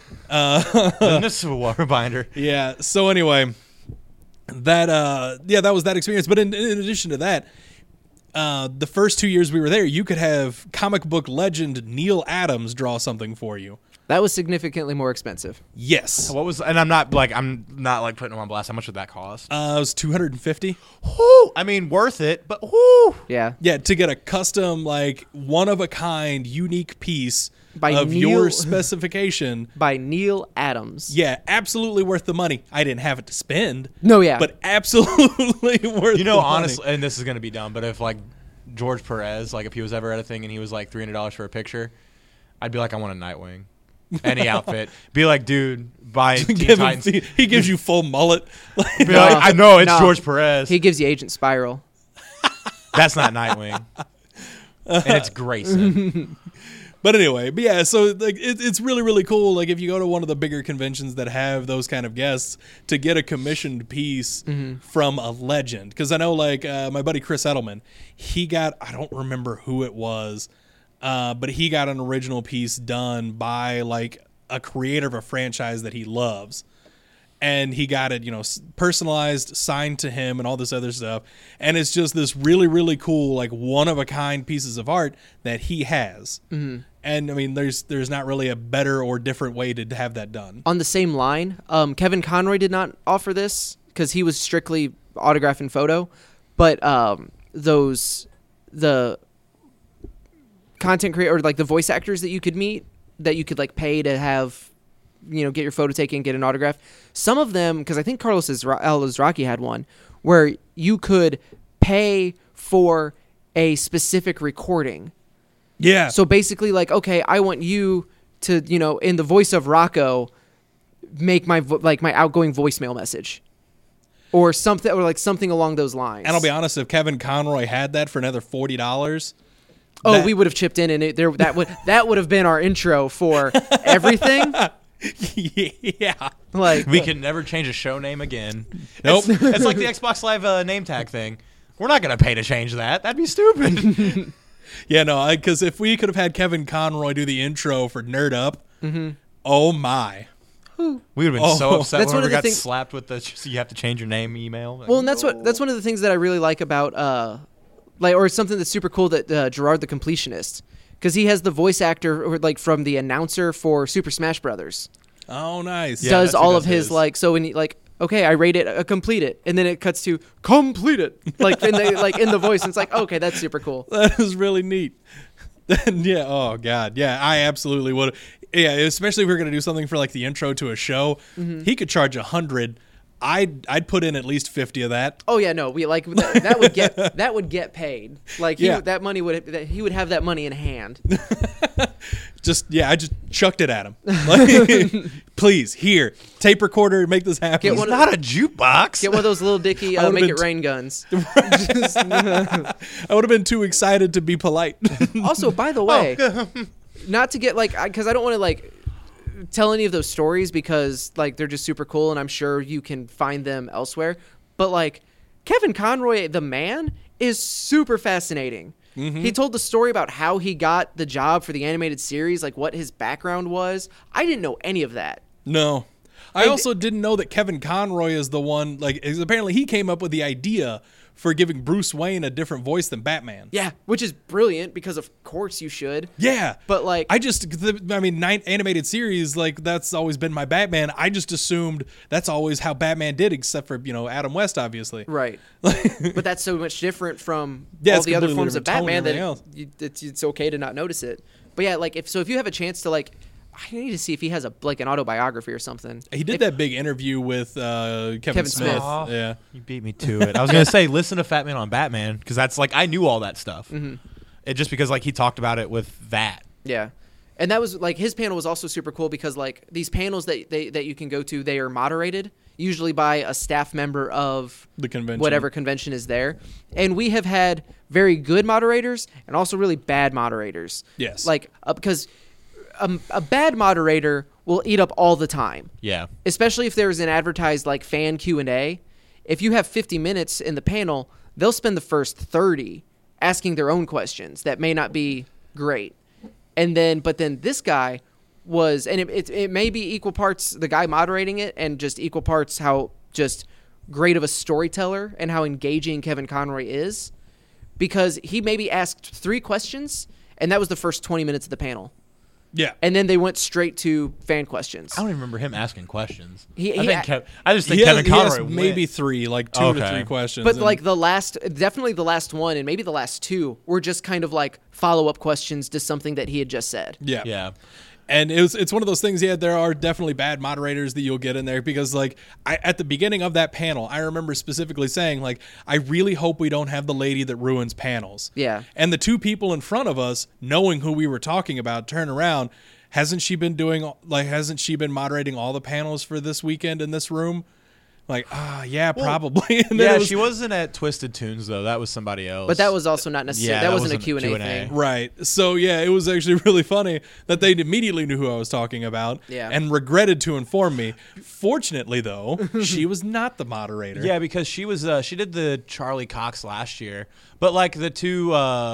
This water binder. Yeah. So anyway, that was that experience. But in addition to that, the first 2 years we were there, you could have comic book legend Neil Adams draw something for you. That was significantly more expensive. Yes. What was? And I'm not putting him on blast. How much would that cost? It was $250. Whoo! I mean, worth it, but whoo! Yeah. Yeah, to get a custom, like one of a kind, unique piece By of Neil- your specification. By Neil Adams. Yeah, absolutely worth the money. I didn't have it to spend. No, yeah. But absolutely worth. You know, the honestly, money. and this is gonna be dumb, but if like George Perez, like if he was ever at a thing and he was like $300 for a picture, I'd be like, I want a Nightwing, any outfit. Be like, dude, buy Teen Give him- Titans. he gives you full mullet. Be like, I know it's No. George Perez. He gives you Agent Spiral. That's not Nightwing, and it's Grayson. But anyway, but yeah, so like it's really, really cool. Like if you go to one of the bigger conventions that have those kind of guests, to get a commissioned piece from a legend. Because I know like my buddy Chris Edelman, he got, I don't remember who it was, but he got an original piece done by like a creator of a franchise that he loves. And he got it, personalized, signed to him and all this other stuff. And it's just this really, really cool, like one-of-a-kind pieces of art that he has. Mm-hmm. And, I mean, there's not really a better or different way to have that done. On the same line, Kevin Conroy did not offer this because he was strictly autograph and photo. But the content creator, or like the voice actors that you could meet, that you could like pay to have, get your photo taken, get an autograph. Some of them, because I think Carlos Alazraqui had one, where you could pay for a specific recording. Yeah. So basically, like, okay, I want you to, in the voice of Rocco, make my my outgoing voicemail message, or something, or like something along those lines. And I'll be honest, if Kevin Conroy had that for another $40, we would have chipped in, and that would have been our intro for everything. yeah. Like, We can never change a show name again. Nope. It's like the Xbox Live name tag thing. We're not gonna pay to change that. That'd be stupid. Yeah, no, because if we could have had Kevin Conroy do the intro for Nerd Up, oh my. We would have been so upset That's when one we of the got things- slapped with the you have to change your name email. well, and that's one of the things that I really like about or something that's super cool that Gerard the Completionist, because he has the voice actor, or like from the announcer for Super Smash Brothers. Oh, nice. Yeah, Does that's who all does of his his. like, so when you like, okay, I rate it complete it, and then it cuts to complete it, like in the voice, and it's like, okay, that's super cool. That is really neat. Then yeah, oh god, yeah, I absolutely would. Yeah, especially if we were gonna do something for like the intro to a show, he could charge $100. I'd put in at least 50 of that. Oh yeah, no, we like that would get paid. Like Yeah. he would have that money in hand. I just chucked it at him. Like, please, here, tape recorder, make this happen. Get It's one of- not a jukebox. Get one of those little Dicky I would've make been it rain guns. I would have been too excited to be polite. Also, by the way, not to get like, because I don't want to like tell any of those stories, because like they're just super cool and I'm sure you can find them elsewhere. But like Kevin Conroy, the man, is super fascinating. He told the story about how he got the job for the animated series, like what his background was. I didn't know any of that. No. I And- also didn't know that Kevin Conroy is the one, apparently he came up with the idea for giving Bruce Wayne a different voice than Batman. Yeah, which is brilliant because of course you should. Yeah. But, like- animated series, like, that's always been my Batman. I just assumed that's always how Batman did, except for, Adam West, obviously. Right. But that's so much different from Yeah, all it's the other completely forms of different tone and Batman everything that else. it's okay to not notice it. But yeah, like if you have a chance to I need to see if he has an autobiography or something. He did that big interview with Kevin Smith. Smith. Aw. Yeah. You beat me to it. I was gonna say listen to Fat Man on Batman because that's like I knew all that stuff. It just because like he talked about it with that. Yeah. And that was like his panel was also super cool because like these panels that you can go to, they are moderated usually by a staff member of The convention. whatever convention is there. And we have had very good moderators and also really bad moderators. Yes. Like because a bad moderator will eat up all the time. Yeah. Especially if there's an advertised like fan Q&A. If you have 50 minutes in the panel, they'll spend the first 30 asking their own questions that may not be great. But then this guy was, and it may be equal parts the guy moderating it and just equal parts how just great of a storyteller and how engaging Kevin Conroy is, because he maybe asked 3 questions and that was the first 20 minutes of the panel. Yeah. And then they went straight to fan questions. I don't even remember him asking questions. He- I just think He Kevin has Conroy maybe went. 3, like 2 to Okay. 3 questions. But and- like definitely the last one and maybe the last 2 were just kind of like follow-up questions to something that he had just said. yeah. Yeah. And it's one of those things. Yeah, there are definitely bad moderators that you'll get in there because, like, at the beginning of that panel, I remember specifically saying, like, I really hope we don't have the lady that ruins panels. Yeah. And the 2 people in front of us, knowing who we were talking about, turn around. Hasn't she been moderating all the panels for this weekend in this room? Like, yeah, probably. And then Yeah, it was- she wasn't at Twisted Tunes though. That was somebody else. But that was also not necessarily, Yeah, that that wasn't a wasn't Q&A, Q&A. thing. Right. So, yeah, it was actually really funny that they immediately knew who I was talking about Yeah. and regretted to inform me. Fortunately, though, she was not the moderator. Yeah, because she was she did the Charlie Cox last year. But like the two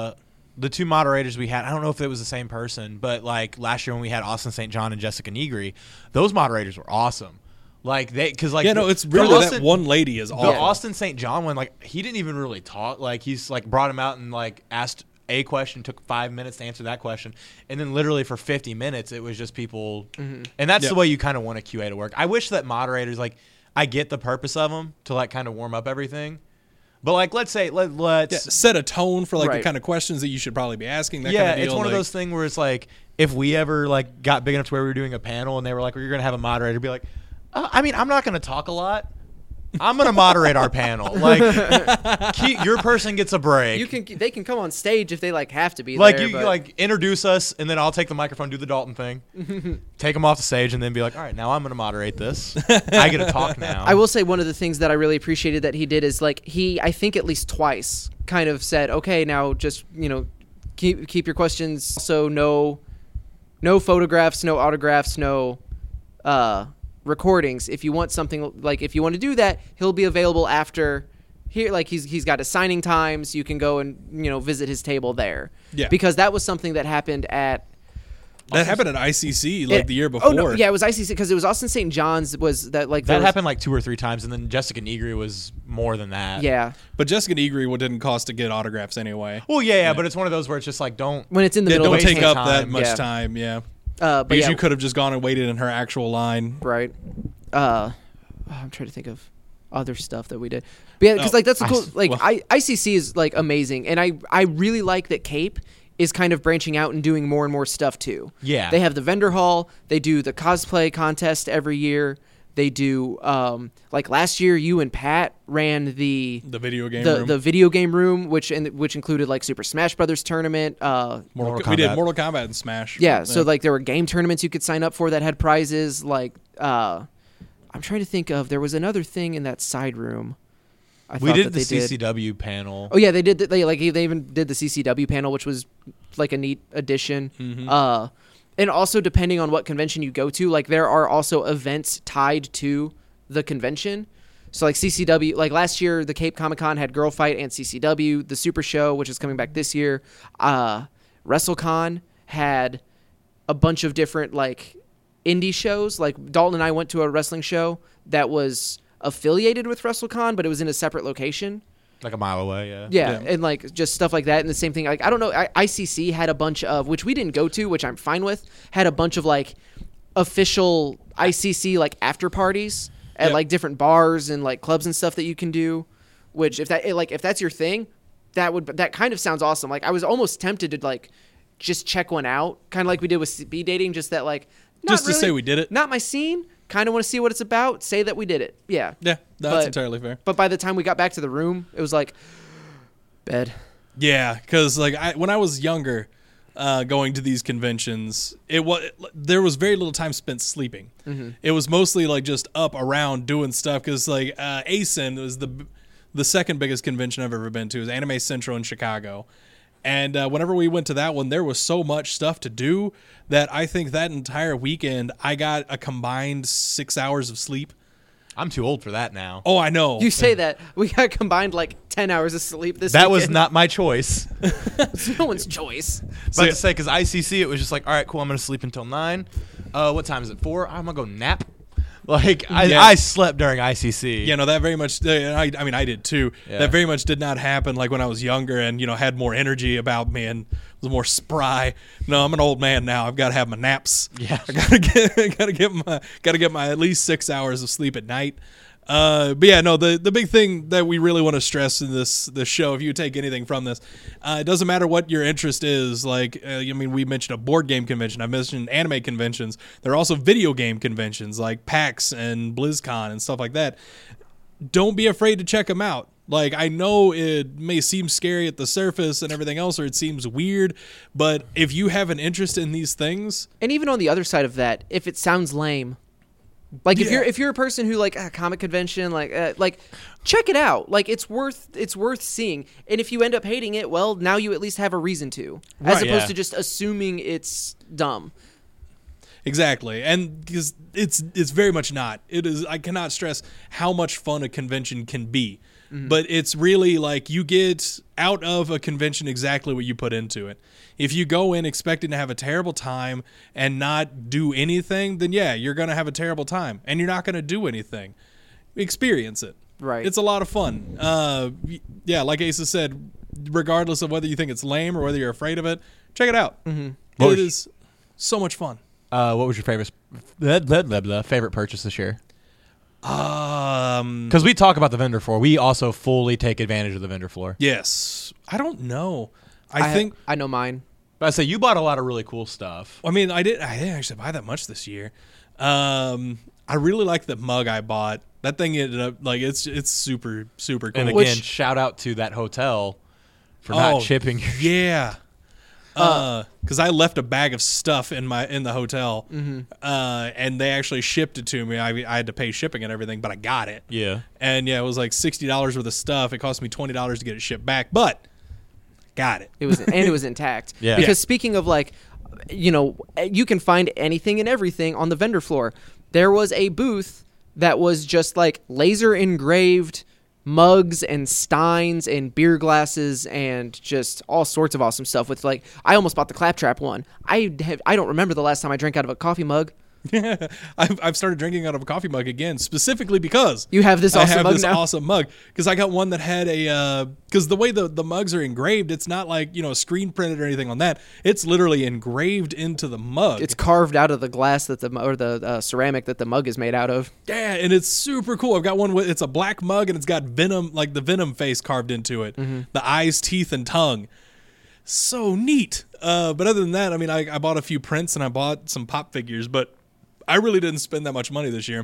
moderators we had, I don't know if it was the same person, but like last year when we had Austin St. John and Jessica Negri, those moderators were awesome. Like Yeah, no, it's for really Austin- that one lady is The awful. Austin St. John one, like he didn't even really talk. Like he's like brought him out and like asked a question, took 5 minutes to answer that question, and then literally for 50 minutes it was just people. And that's Yeah. the way you kind of want a QA to work. I wish that moderators, like, I get the purpose of them to like kind of warm up everything, but like let's say let's Yeah, set a tone for like the Right. kind of questions that you should probably be asking. That yeah, kind of deal. it's one of those things where it's like if we ever like got big enough to where we were doing a panel and they were like, well, you're gonna have a moderator, be like, I mean, I'm not gonna talk a lot. I'm gonna moderate our panel. Like, your person gets a break. They can come on stage if they like have to be Like there. you but like introduce us, and then I'll take the microphone, do the Dalton thing, take them off the stage, and then be like, all right, now I'm gonna moderate this. I get to talk now. I will say one of the things that I really appreciated that he did is like I think at least twice kind of said, okay, now just keep your questions. Also, no photographs, no autographs, no recordings. If you want something like if you want to do that, he'll be available after. Here, like he's got his signing times. You can go and visit his table there. Yeah. Because that was something that happened at. that happened at ICC like the year before. Oh no, yeah, it was ICC because it was Austin St. John's. Was that like that happened like 2 or 3 times, and then Jessica Negri was more than that. Yeah. But Jessica Negri didn't cost to get autographs anyway. Well, yeah, but it's one of those where it's just like don't. When it's in the Yeah, middle don't of take up time. that much Yeah. time. Yeah. But Because yeah, you could have just gone and waited in her actual line. right. I'm trying to think of other stuff that we did. But yeah, because Oh, like that's the cool. Like well- ICC is like amazing, and I really like that Cape is kind of branching out and doing more and more stuff too. Yeah. They have the vendor hall. They do the cosplay contest every year. They do like last year, you and Pat ran the video game room. the video game room, which included like Super Smash Brothers tournament. Mortal we did Kombat. Mortal Kombat and Smash. Yeah, so like there were game tournaments you could sign up for that had prizes. Like I'm trying to think of there was another thing in that side room. I We thought did that the they did. CCW panel. Oh yeah, they did. They even did the CCW panel, which was like a neat addition. Mm-hmm. And also depending on what convention you go to, like there are also events tied to the convention. So like CCW, like last year the Cape Comic Con had Girl Fight and CCW. The Super Show, which is coming back this year, WrestleCon had a bunch of different like indie shows. Like Dalton and I went to a wrestling show that was affiliated with WrestleCon, but it was in a separate location. Like a mile away, yeah. Yeah, and like just stuff like that, and the same thing. Like I don't know, ICC had a bunch of, which we didn't go to, which I'm fine with. Had a bunch of like official ICC like after parties at like different bars and like clubs and stuff that you can do. Which if that's your thing, that kind of sounds awesome. Like I was almost tempted to like just check one out, kind of like we did with speed dating, just that like Just to say we did it. Not my scene. Kind of want to see what it's about. Say that we did it. Yeah. Yeah, that's entirely fair. But by the time we got back to the room, it was like bed. Yeah, because like when I was younger, going to these conventions, there was very little time spent sleeping. Mm-hmm. It was mostly like just up around doing stuff. Because like ASIN was the second biggest convention I've ever been to. It was Anime Central in Chicago. And whenever we went to that one, there was so much stuff to do that I think that entire weekend I got a combined 6 hours of sleep. I'm too old for that now. Oh, I know. You say that. We got combined like 10 hours of sleep this That weekend. was not my choice. It's no one's choice. But to say, because ICC, it was just like, all right, cool, I'm going to sleep until 9. What time is it? 4? I'm going to go nap. Like, I slept during ICC. Yeah, no, that very much, I mean, I did too. Yeah. That very much did not happen like when I was younger and, had more energy about me and was more spry. No, I'm an old man now. I've got to have my naps. Yeah. I gotta get my at least 6 hours of sleep at night. But yeah, no, the big thing that we really want to stress in this show, if you take anything from this, it doesn't matter what your interest is. Like, I mean, we mentioned a board game convention. I mentioned anime conventions. There are also video game conventions like PAX and BlizzCon and stuff like that. Don't be afraid to check them out. Like, I know it may seem scary at the surface and everything else, or it seems weird, but if you have an interest in these things. And even on the other side of that, if it sounds lame, like if you're a person who like a comic convention, like check it out. Like it's worth seeing. And if you end up hating it, well, now you at least have a reason to, as opposed to just assuming it's dumb. Exactly, and because it's very much not. It is. I cannot stress how much fun a convention can be. Mm-hmm. But it's really like you get out of a convention exactly what you put into it. If you go in expecting to have a terrible time and not do anything, then yeah, you're going to have a terrible time and you're not going to do anything. Experience it. Right. It's a lot of fun. Yeah, like Asa said, regardless of whether you think it's lame or whether you're afraid of it, check it out. Mm-hmm. It is so much fun. What was your favorite purchase this year? Because we talk about the vendor floor, we also fully take advantage of the vendor floor. Yes, I don't know. I think I know mine. But I say you bought a lot of really cool stuff. I mean, I didn't actually buy that much this year. I really like the mug I bought. That thing ended up like it's super cool. And again, shout out to that hotel for not shipping. Yeah. Because I left a bag of stuff in the hotel, and they actually shipped it to me. I had to pay shipping and everything, but I got it. Yeah, and yeah, it was like $60 worth of stuff. It cost me $20 to get it shipped back, but got it. It was intact. Yeah. Because speaking of like, you can find anything and everything on the vendor floor. There was a booth that was just like laser engraved mugs and steins and beer glasses and just all sorts of awesome stuff with like I almost bought the Claptrap one. I don't remember the last time I drank out of a coffee mug. Yeah, I've started drinking out of a coffee mug again, specifically because you have this awesome mug because I got one that had because the way the mugs are engraved, it's not like screen printed or anything on that. It's literally engraved into the mug. It's carved out of the glass that the ceramic that the mug is made out of. Yeah, and it's super cool. I've got one with it's a black mug and it's got Venom, like the Venom face carved into it, the eyes, teeth, and tongue. So neat. But other than that, I mean, I bought a few prints and I bought some pop figures, but I really didn't spend that much money this year.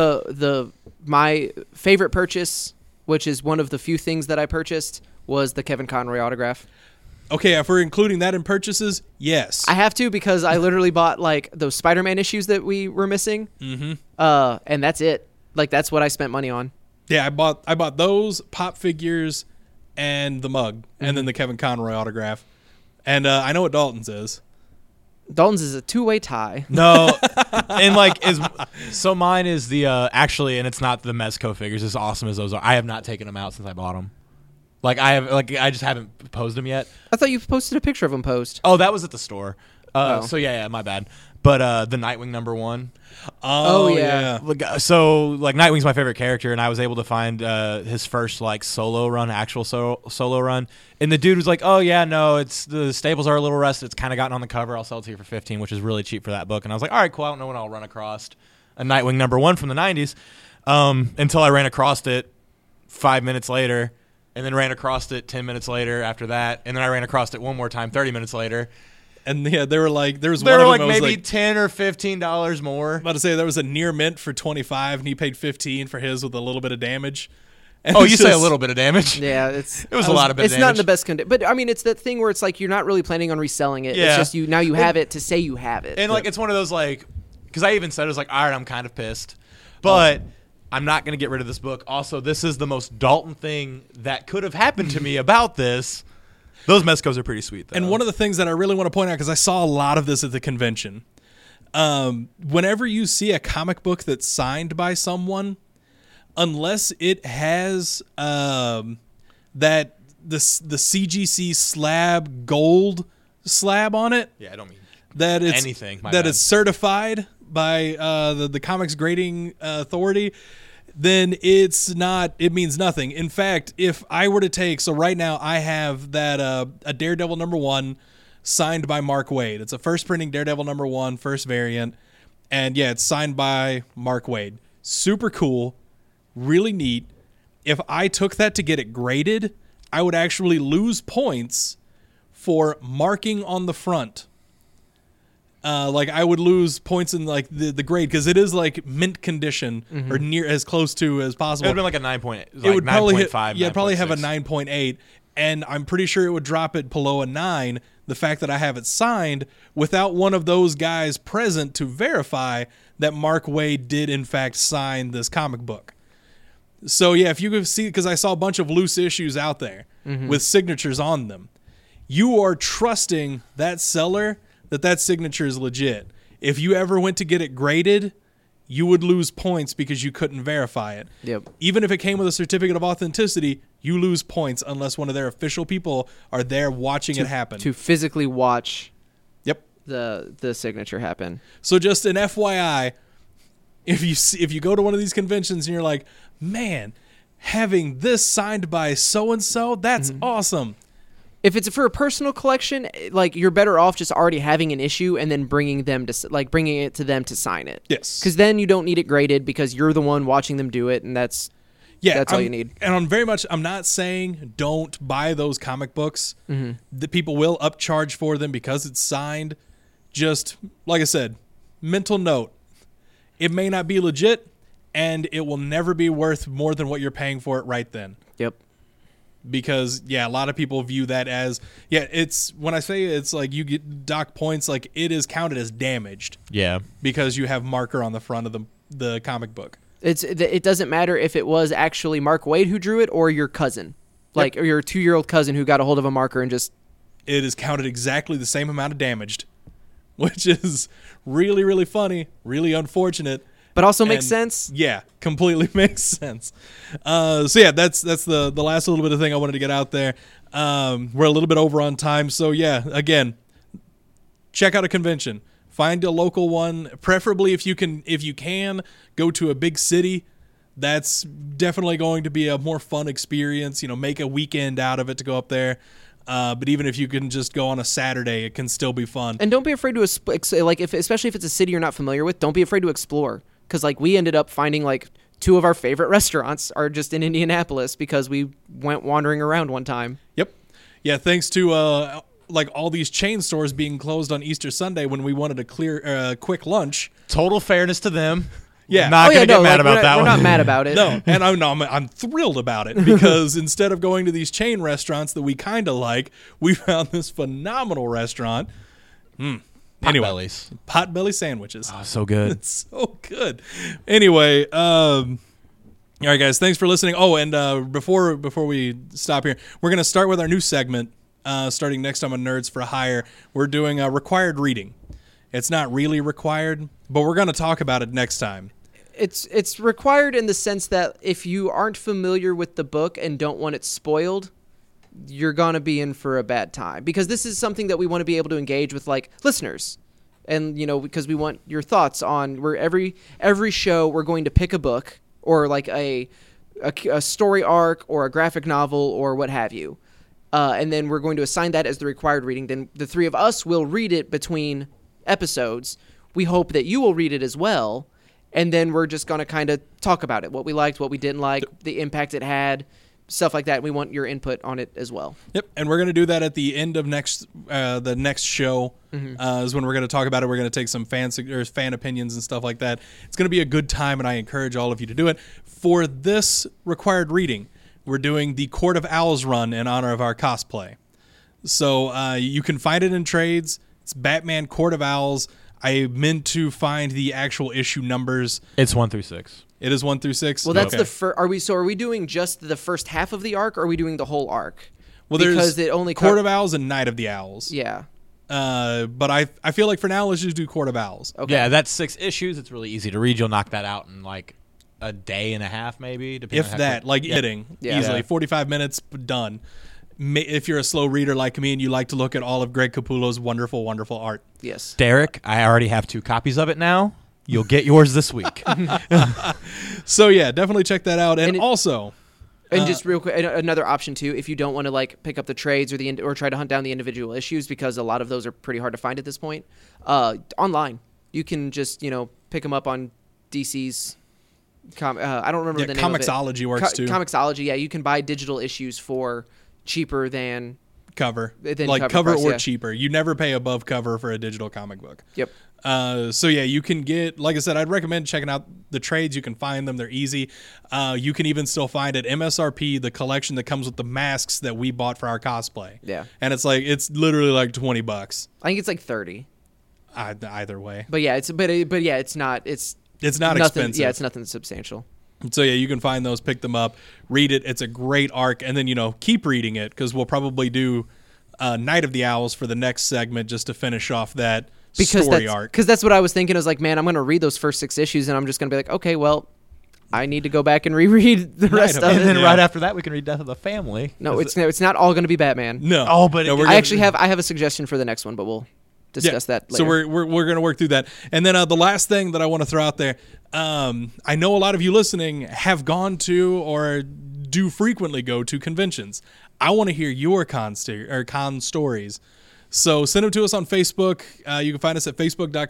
My favorite purchase, which is one of the few things that I purchased, was the Kevin Conroy autograph. Okay, if we're including that in purchases, yes. I have to because I literally bought like those Spider-Man issues that we were missing. Mm-hmm. And that's it. Like that's what I spent money on. Yeah, I bought those pop figures and the mug, and then the Kevin Conroy autograph. And I know what Dalton's is. Dalton's is a two-way tie. No, and so mine is the actually, and it's not the Mezco figures. As awesome as those are, I have not taken them out since I bought them. I just haven't posed them yet. I thought you posted a picture of them posed. Oh, that was at the store. So yeah, my bad. but the Nightwing #1. Oh, yeah. So like Nightwing's my favorite character, and I was able to find his first like solo run, actual solo run, and the dude was like, "Oh yeah, no, it's the stables are a little rusted. It's kind of gotten on the cover. I'll sell it to you for 15, which is really cheap for that book." And I was like, "All right, cool. I don't know when I'll run across a Nightwing #1 from the '90s," until I ran across it 5 minutes later, and then ran across it 10 minutes later after that, and then I ran across it one more time 30 minutes later. And yeah, they were like, there was They one were of like them. I was maybe like, $10 or $15 more. about to say there was a near mint for 25, and he paid 15 for his with a little bit of damage. And Oh, it's you say a just- little bit of damage? Yeah, It was a lot of bit of it's not in damage. the best condition. But I mean, it's that thing where it's like you're not really planning on reselling it. Yeah. It's just now you have it to say you have it. And like it's one of those like, because I even said it was like, all right, I'm kind of pissed, but I'm not going to get rid of this book. Also, this is the most Dalton thing that could have happened to me about this. Those Mezcos are pretty sweet, though. And one of the things that I really want to point out, because I saw a lot of this at the convention, whenever you see a comic book that's signed by someone, unless it has the CGC slab gold slab on it, yeah, I don't mean that it's anything. My that bad. it's certified by the comics grading authority, then it means nothing. In fact, if I were to take, so right now I have that a Daredevil #1 signed by Mark Waid. It's a first printing Daredevil #1 first variant, and yeah, it's signed by Mark Waid. Super cool, really neat. If I took that to get it graded, I would actually lose points for marking on the front. Like I would lose points in like the grade, because it is like mint condition or near as close to as It possible. would have been like a 9 point. It would probably hit, 9.5, yeah, probably have a 9.6. 9.8, and I'm pretty sure it would drop it below a 9. The fact that I have it signed without one of those guys present to verify that Mark Waid did in fact sign this comic book. So yeah, if you could see, because I saw a bunch of loose issues out there with signatures on them, you are trusting that seller that signature is legit. If you ever went to get it graded, you would lose points because you couldn't verify it. Yep. Even if it came with a certificate of authenticity, you lose points unless one of their official people are there watching it happen. to physically watch Yep. the signature happen. So just an FYI, if you go to one of these conventions and you're like, man, having this signed by so and so, that's awesome. If it's for a personal collection, like you're better off just already having an issue and then bringing it to them to sign it. Yes. Because then you don't need it graded because you're the one watching them do it, and that's all you need. And I'm not saying don't buy those comic books. The people will upcharge for them because it's signed. Just like I said, mental note: it may not be legit, and it will never be worth more than what you're paying for it right then. Yep. Because a lot of people view that as it's when I say it's like you get dock points, like it is counted as damaged Yeah. because you have marker on the front of the comic book. It doesn't matter if it was actually Mark Waid who drew it or your cousin, or your 2-year-old cousin who got a hold of a marker and just. It is counted exactly the same amount of damaged, which is really, really funny, really unfortunate. But also makes And, sense. Yeah, completely makes sense. So yeah, that's the last little bit of thing I wanted to get out there. We're a little bit over on time, so yeah, again, check out a convention. Find a local one, preferably if you can go to a big city. That's definitely going to be a more fun experience. Make a weekend out of it to go up there. But even if you can just go on a Saturday, it can still be fun. And don't be afraid to especially if it's a city you're not familiar with. Don't be afraid to explore. Because we ended up finding 2 of our favorite restaurants are just in Indianapolis because we went wandering around one time. Yep. Yeah, thanks to all these chain stores being closed on Easter Sunday when we wanted a quick lunch. Total fairness to them. Yeah. Not gonna get mad about that We're one. not mad about it. No, and I'm thrilled about it because instead of going to these chain restaurants that we kind of like, we found this phenomenal restaurant. Potbellies. Potbelly sandwiches. Oh, so good. It's so good. Anyway, all right, guys, thanks for listening. Oh, and before we stop here, we're going to start with our new segment starting next time on Nerds for Hire. We're doing required reading. It's not really required, but we're going to talk about it next time. It's required in the sense that if you aren't familiar with the book and don't want it spoiled, you're going to be in for a bad time. Because this is something that we want to be able to engage with listeners. and because we want your thoughts on where every show we're going to pick a book or like a story arc or a graphic novel or what have you, and then we're going to assign that as the required reading. Then the three of us will read it between episodes. We hope that you will read it as well, and then we're just going to kind of talk about it, what we liked, what we didn't like, the impact it had, stuff like that. We want your input on it as well. Yep, and we're going to do that at the end of the next show. Is when we're going to talk about it. We're going to take some fan opinions and stuff like that. It's going to be a good time, and I encourage all of you to do it. For this required reading, we're doing the Court of Owls run in honor of our cosplay. So you can find it in trades. It's Batman Court of Owls. I meant to find the actual issue numbers. It's 1 through 6. It is 1 through 6. Well, that's the first. Are we doing just the first half of the arc, or are we doing the whole arc? Well, because there's it only Court of Owls and Night of the Owls. Yeah. But I feel like for now, let's just do Court of Owls. Okay. Yeah, that's 6 issues. It's really easy to read. You'll knock that out in like a day and a half, maybe. If that, hitting easily. 45 minutes, done. If you're a slow reader like me and you like to look at all of Greg Capullo's wonderful, wonderful art. Yes. Derek, I already have 2 copies of it now. You'll get yours this week. So, yeah, definitely check that out. And also... And just real quick, another option too, if you don't want to like pick up the trades or try to hunt down the individual issues, because a lot of those are pretty hard to find at this point, online. You can just, pick them up on DC's... I don't remember the name of it. Comixology works too. Comixology, yeah. You can buy digital issues for cheaper than cover. Than cover price, or yeah. cheaper. You never pay above cover for a digital comic book. Yep. So yeah, you can get, like I said, I'd recommend checking out the trades. You can find them. They're easy. You can even still find at MSRP the collection that comes with the masks that we bought for our cosplay. Yeah. And it's literally like $20. I think it's like 30. Either way. But yeah, it's not nothing, expensive. Yeah, it's nothing substantial. So yeah, you can find those, pick them up, read it. It's a great arc, and then keep reading it, because we'll probably do Night of the Owls for the next segment just to finish off that story arc. Because that's what I was thinking. I was like, man, I'm going to read those first 6 issues, and I'm just going to be like, okay, well, I need to go back and reread the rest of it. And then right after that, we can read Death of the Family. No, it's not all going to be Batman. No. Oh, but I have a suggestion for the next one, but we'll discuss that later. So we're going to work through that. And then the last thing that I want to throw out there, I know a lot of you listening have gone to or do frequently go to conventions. I want to hear your con stories. So send them to us on Facebook. You can find us at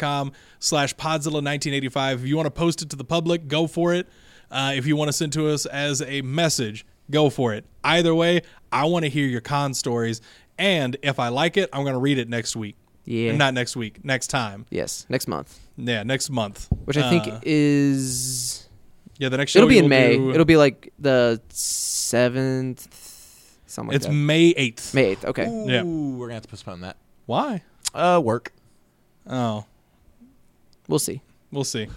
facebook.com/Podzilla1985. If you want to post it to the public, go for it. If you want to send to us as a message, go for it. Either way, I want to hear your con stories. And if I like it, I'm going to read it next week. Yeah. Not next week, next time. Yes, next month. Yeah, next month. Which I think is... Yeah, the next show it'll be in May. It'll be like the 7th, something like it's that. It's May 8th. May 8th, okay. Ooh, Yeah. we're going to have to postpone that. Why? Work. Oh. We'll see. We'll see.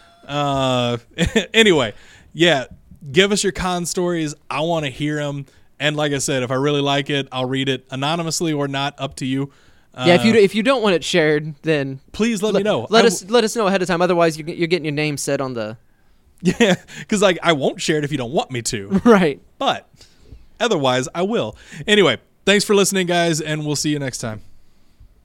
Anyway, yeah, give us your con stories. I want to hear them. And like I said, if I really like it, I'll read it anonymously or not, up to you. Yeah, if you don't want it shared, then please let me know. Let us know ahead of time. Otherwise, you're getting your name set on the... Yeah, because I won't share it if you don't want me to. Right. But otherwise, I will. Anyway, thanks for listening, guys, and we'll see you next time.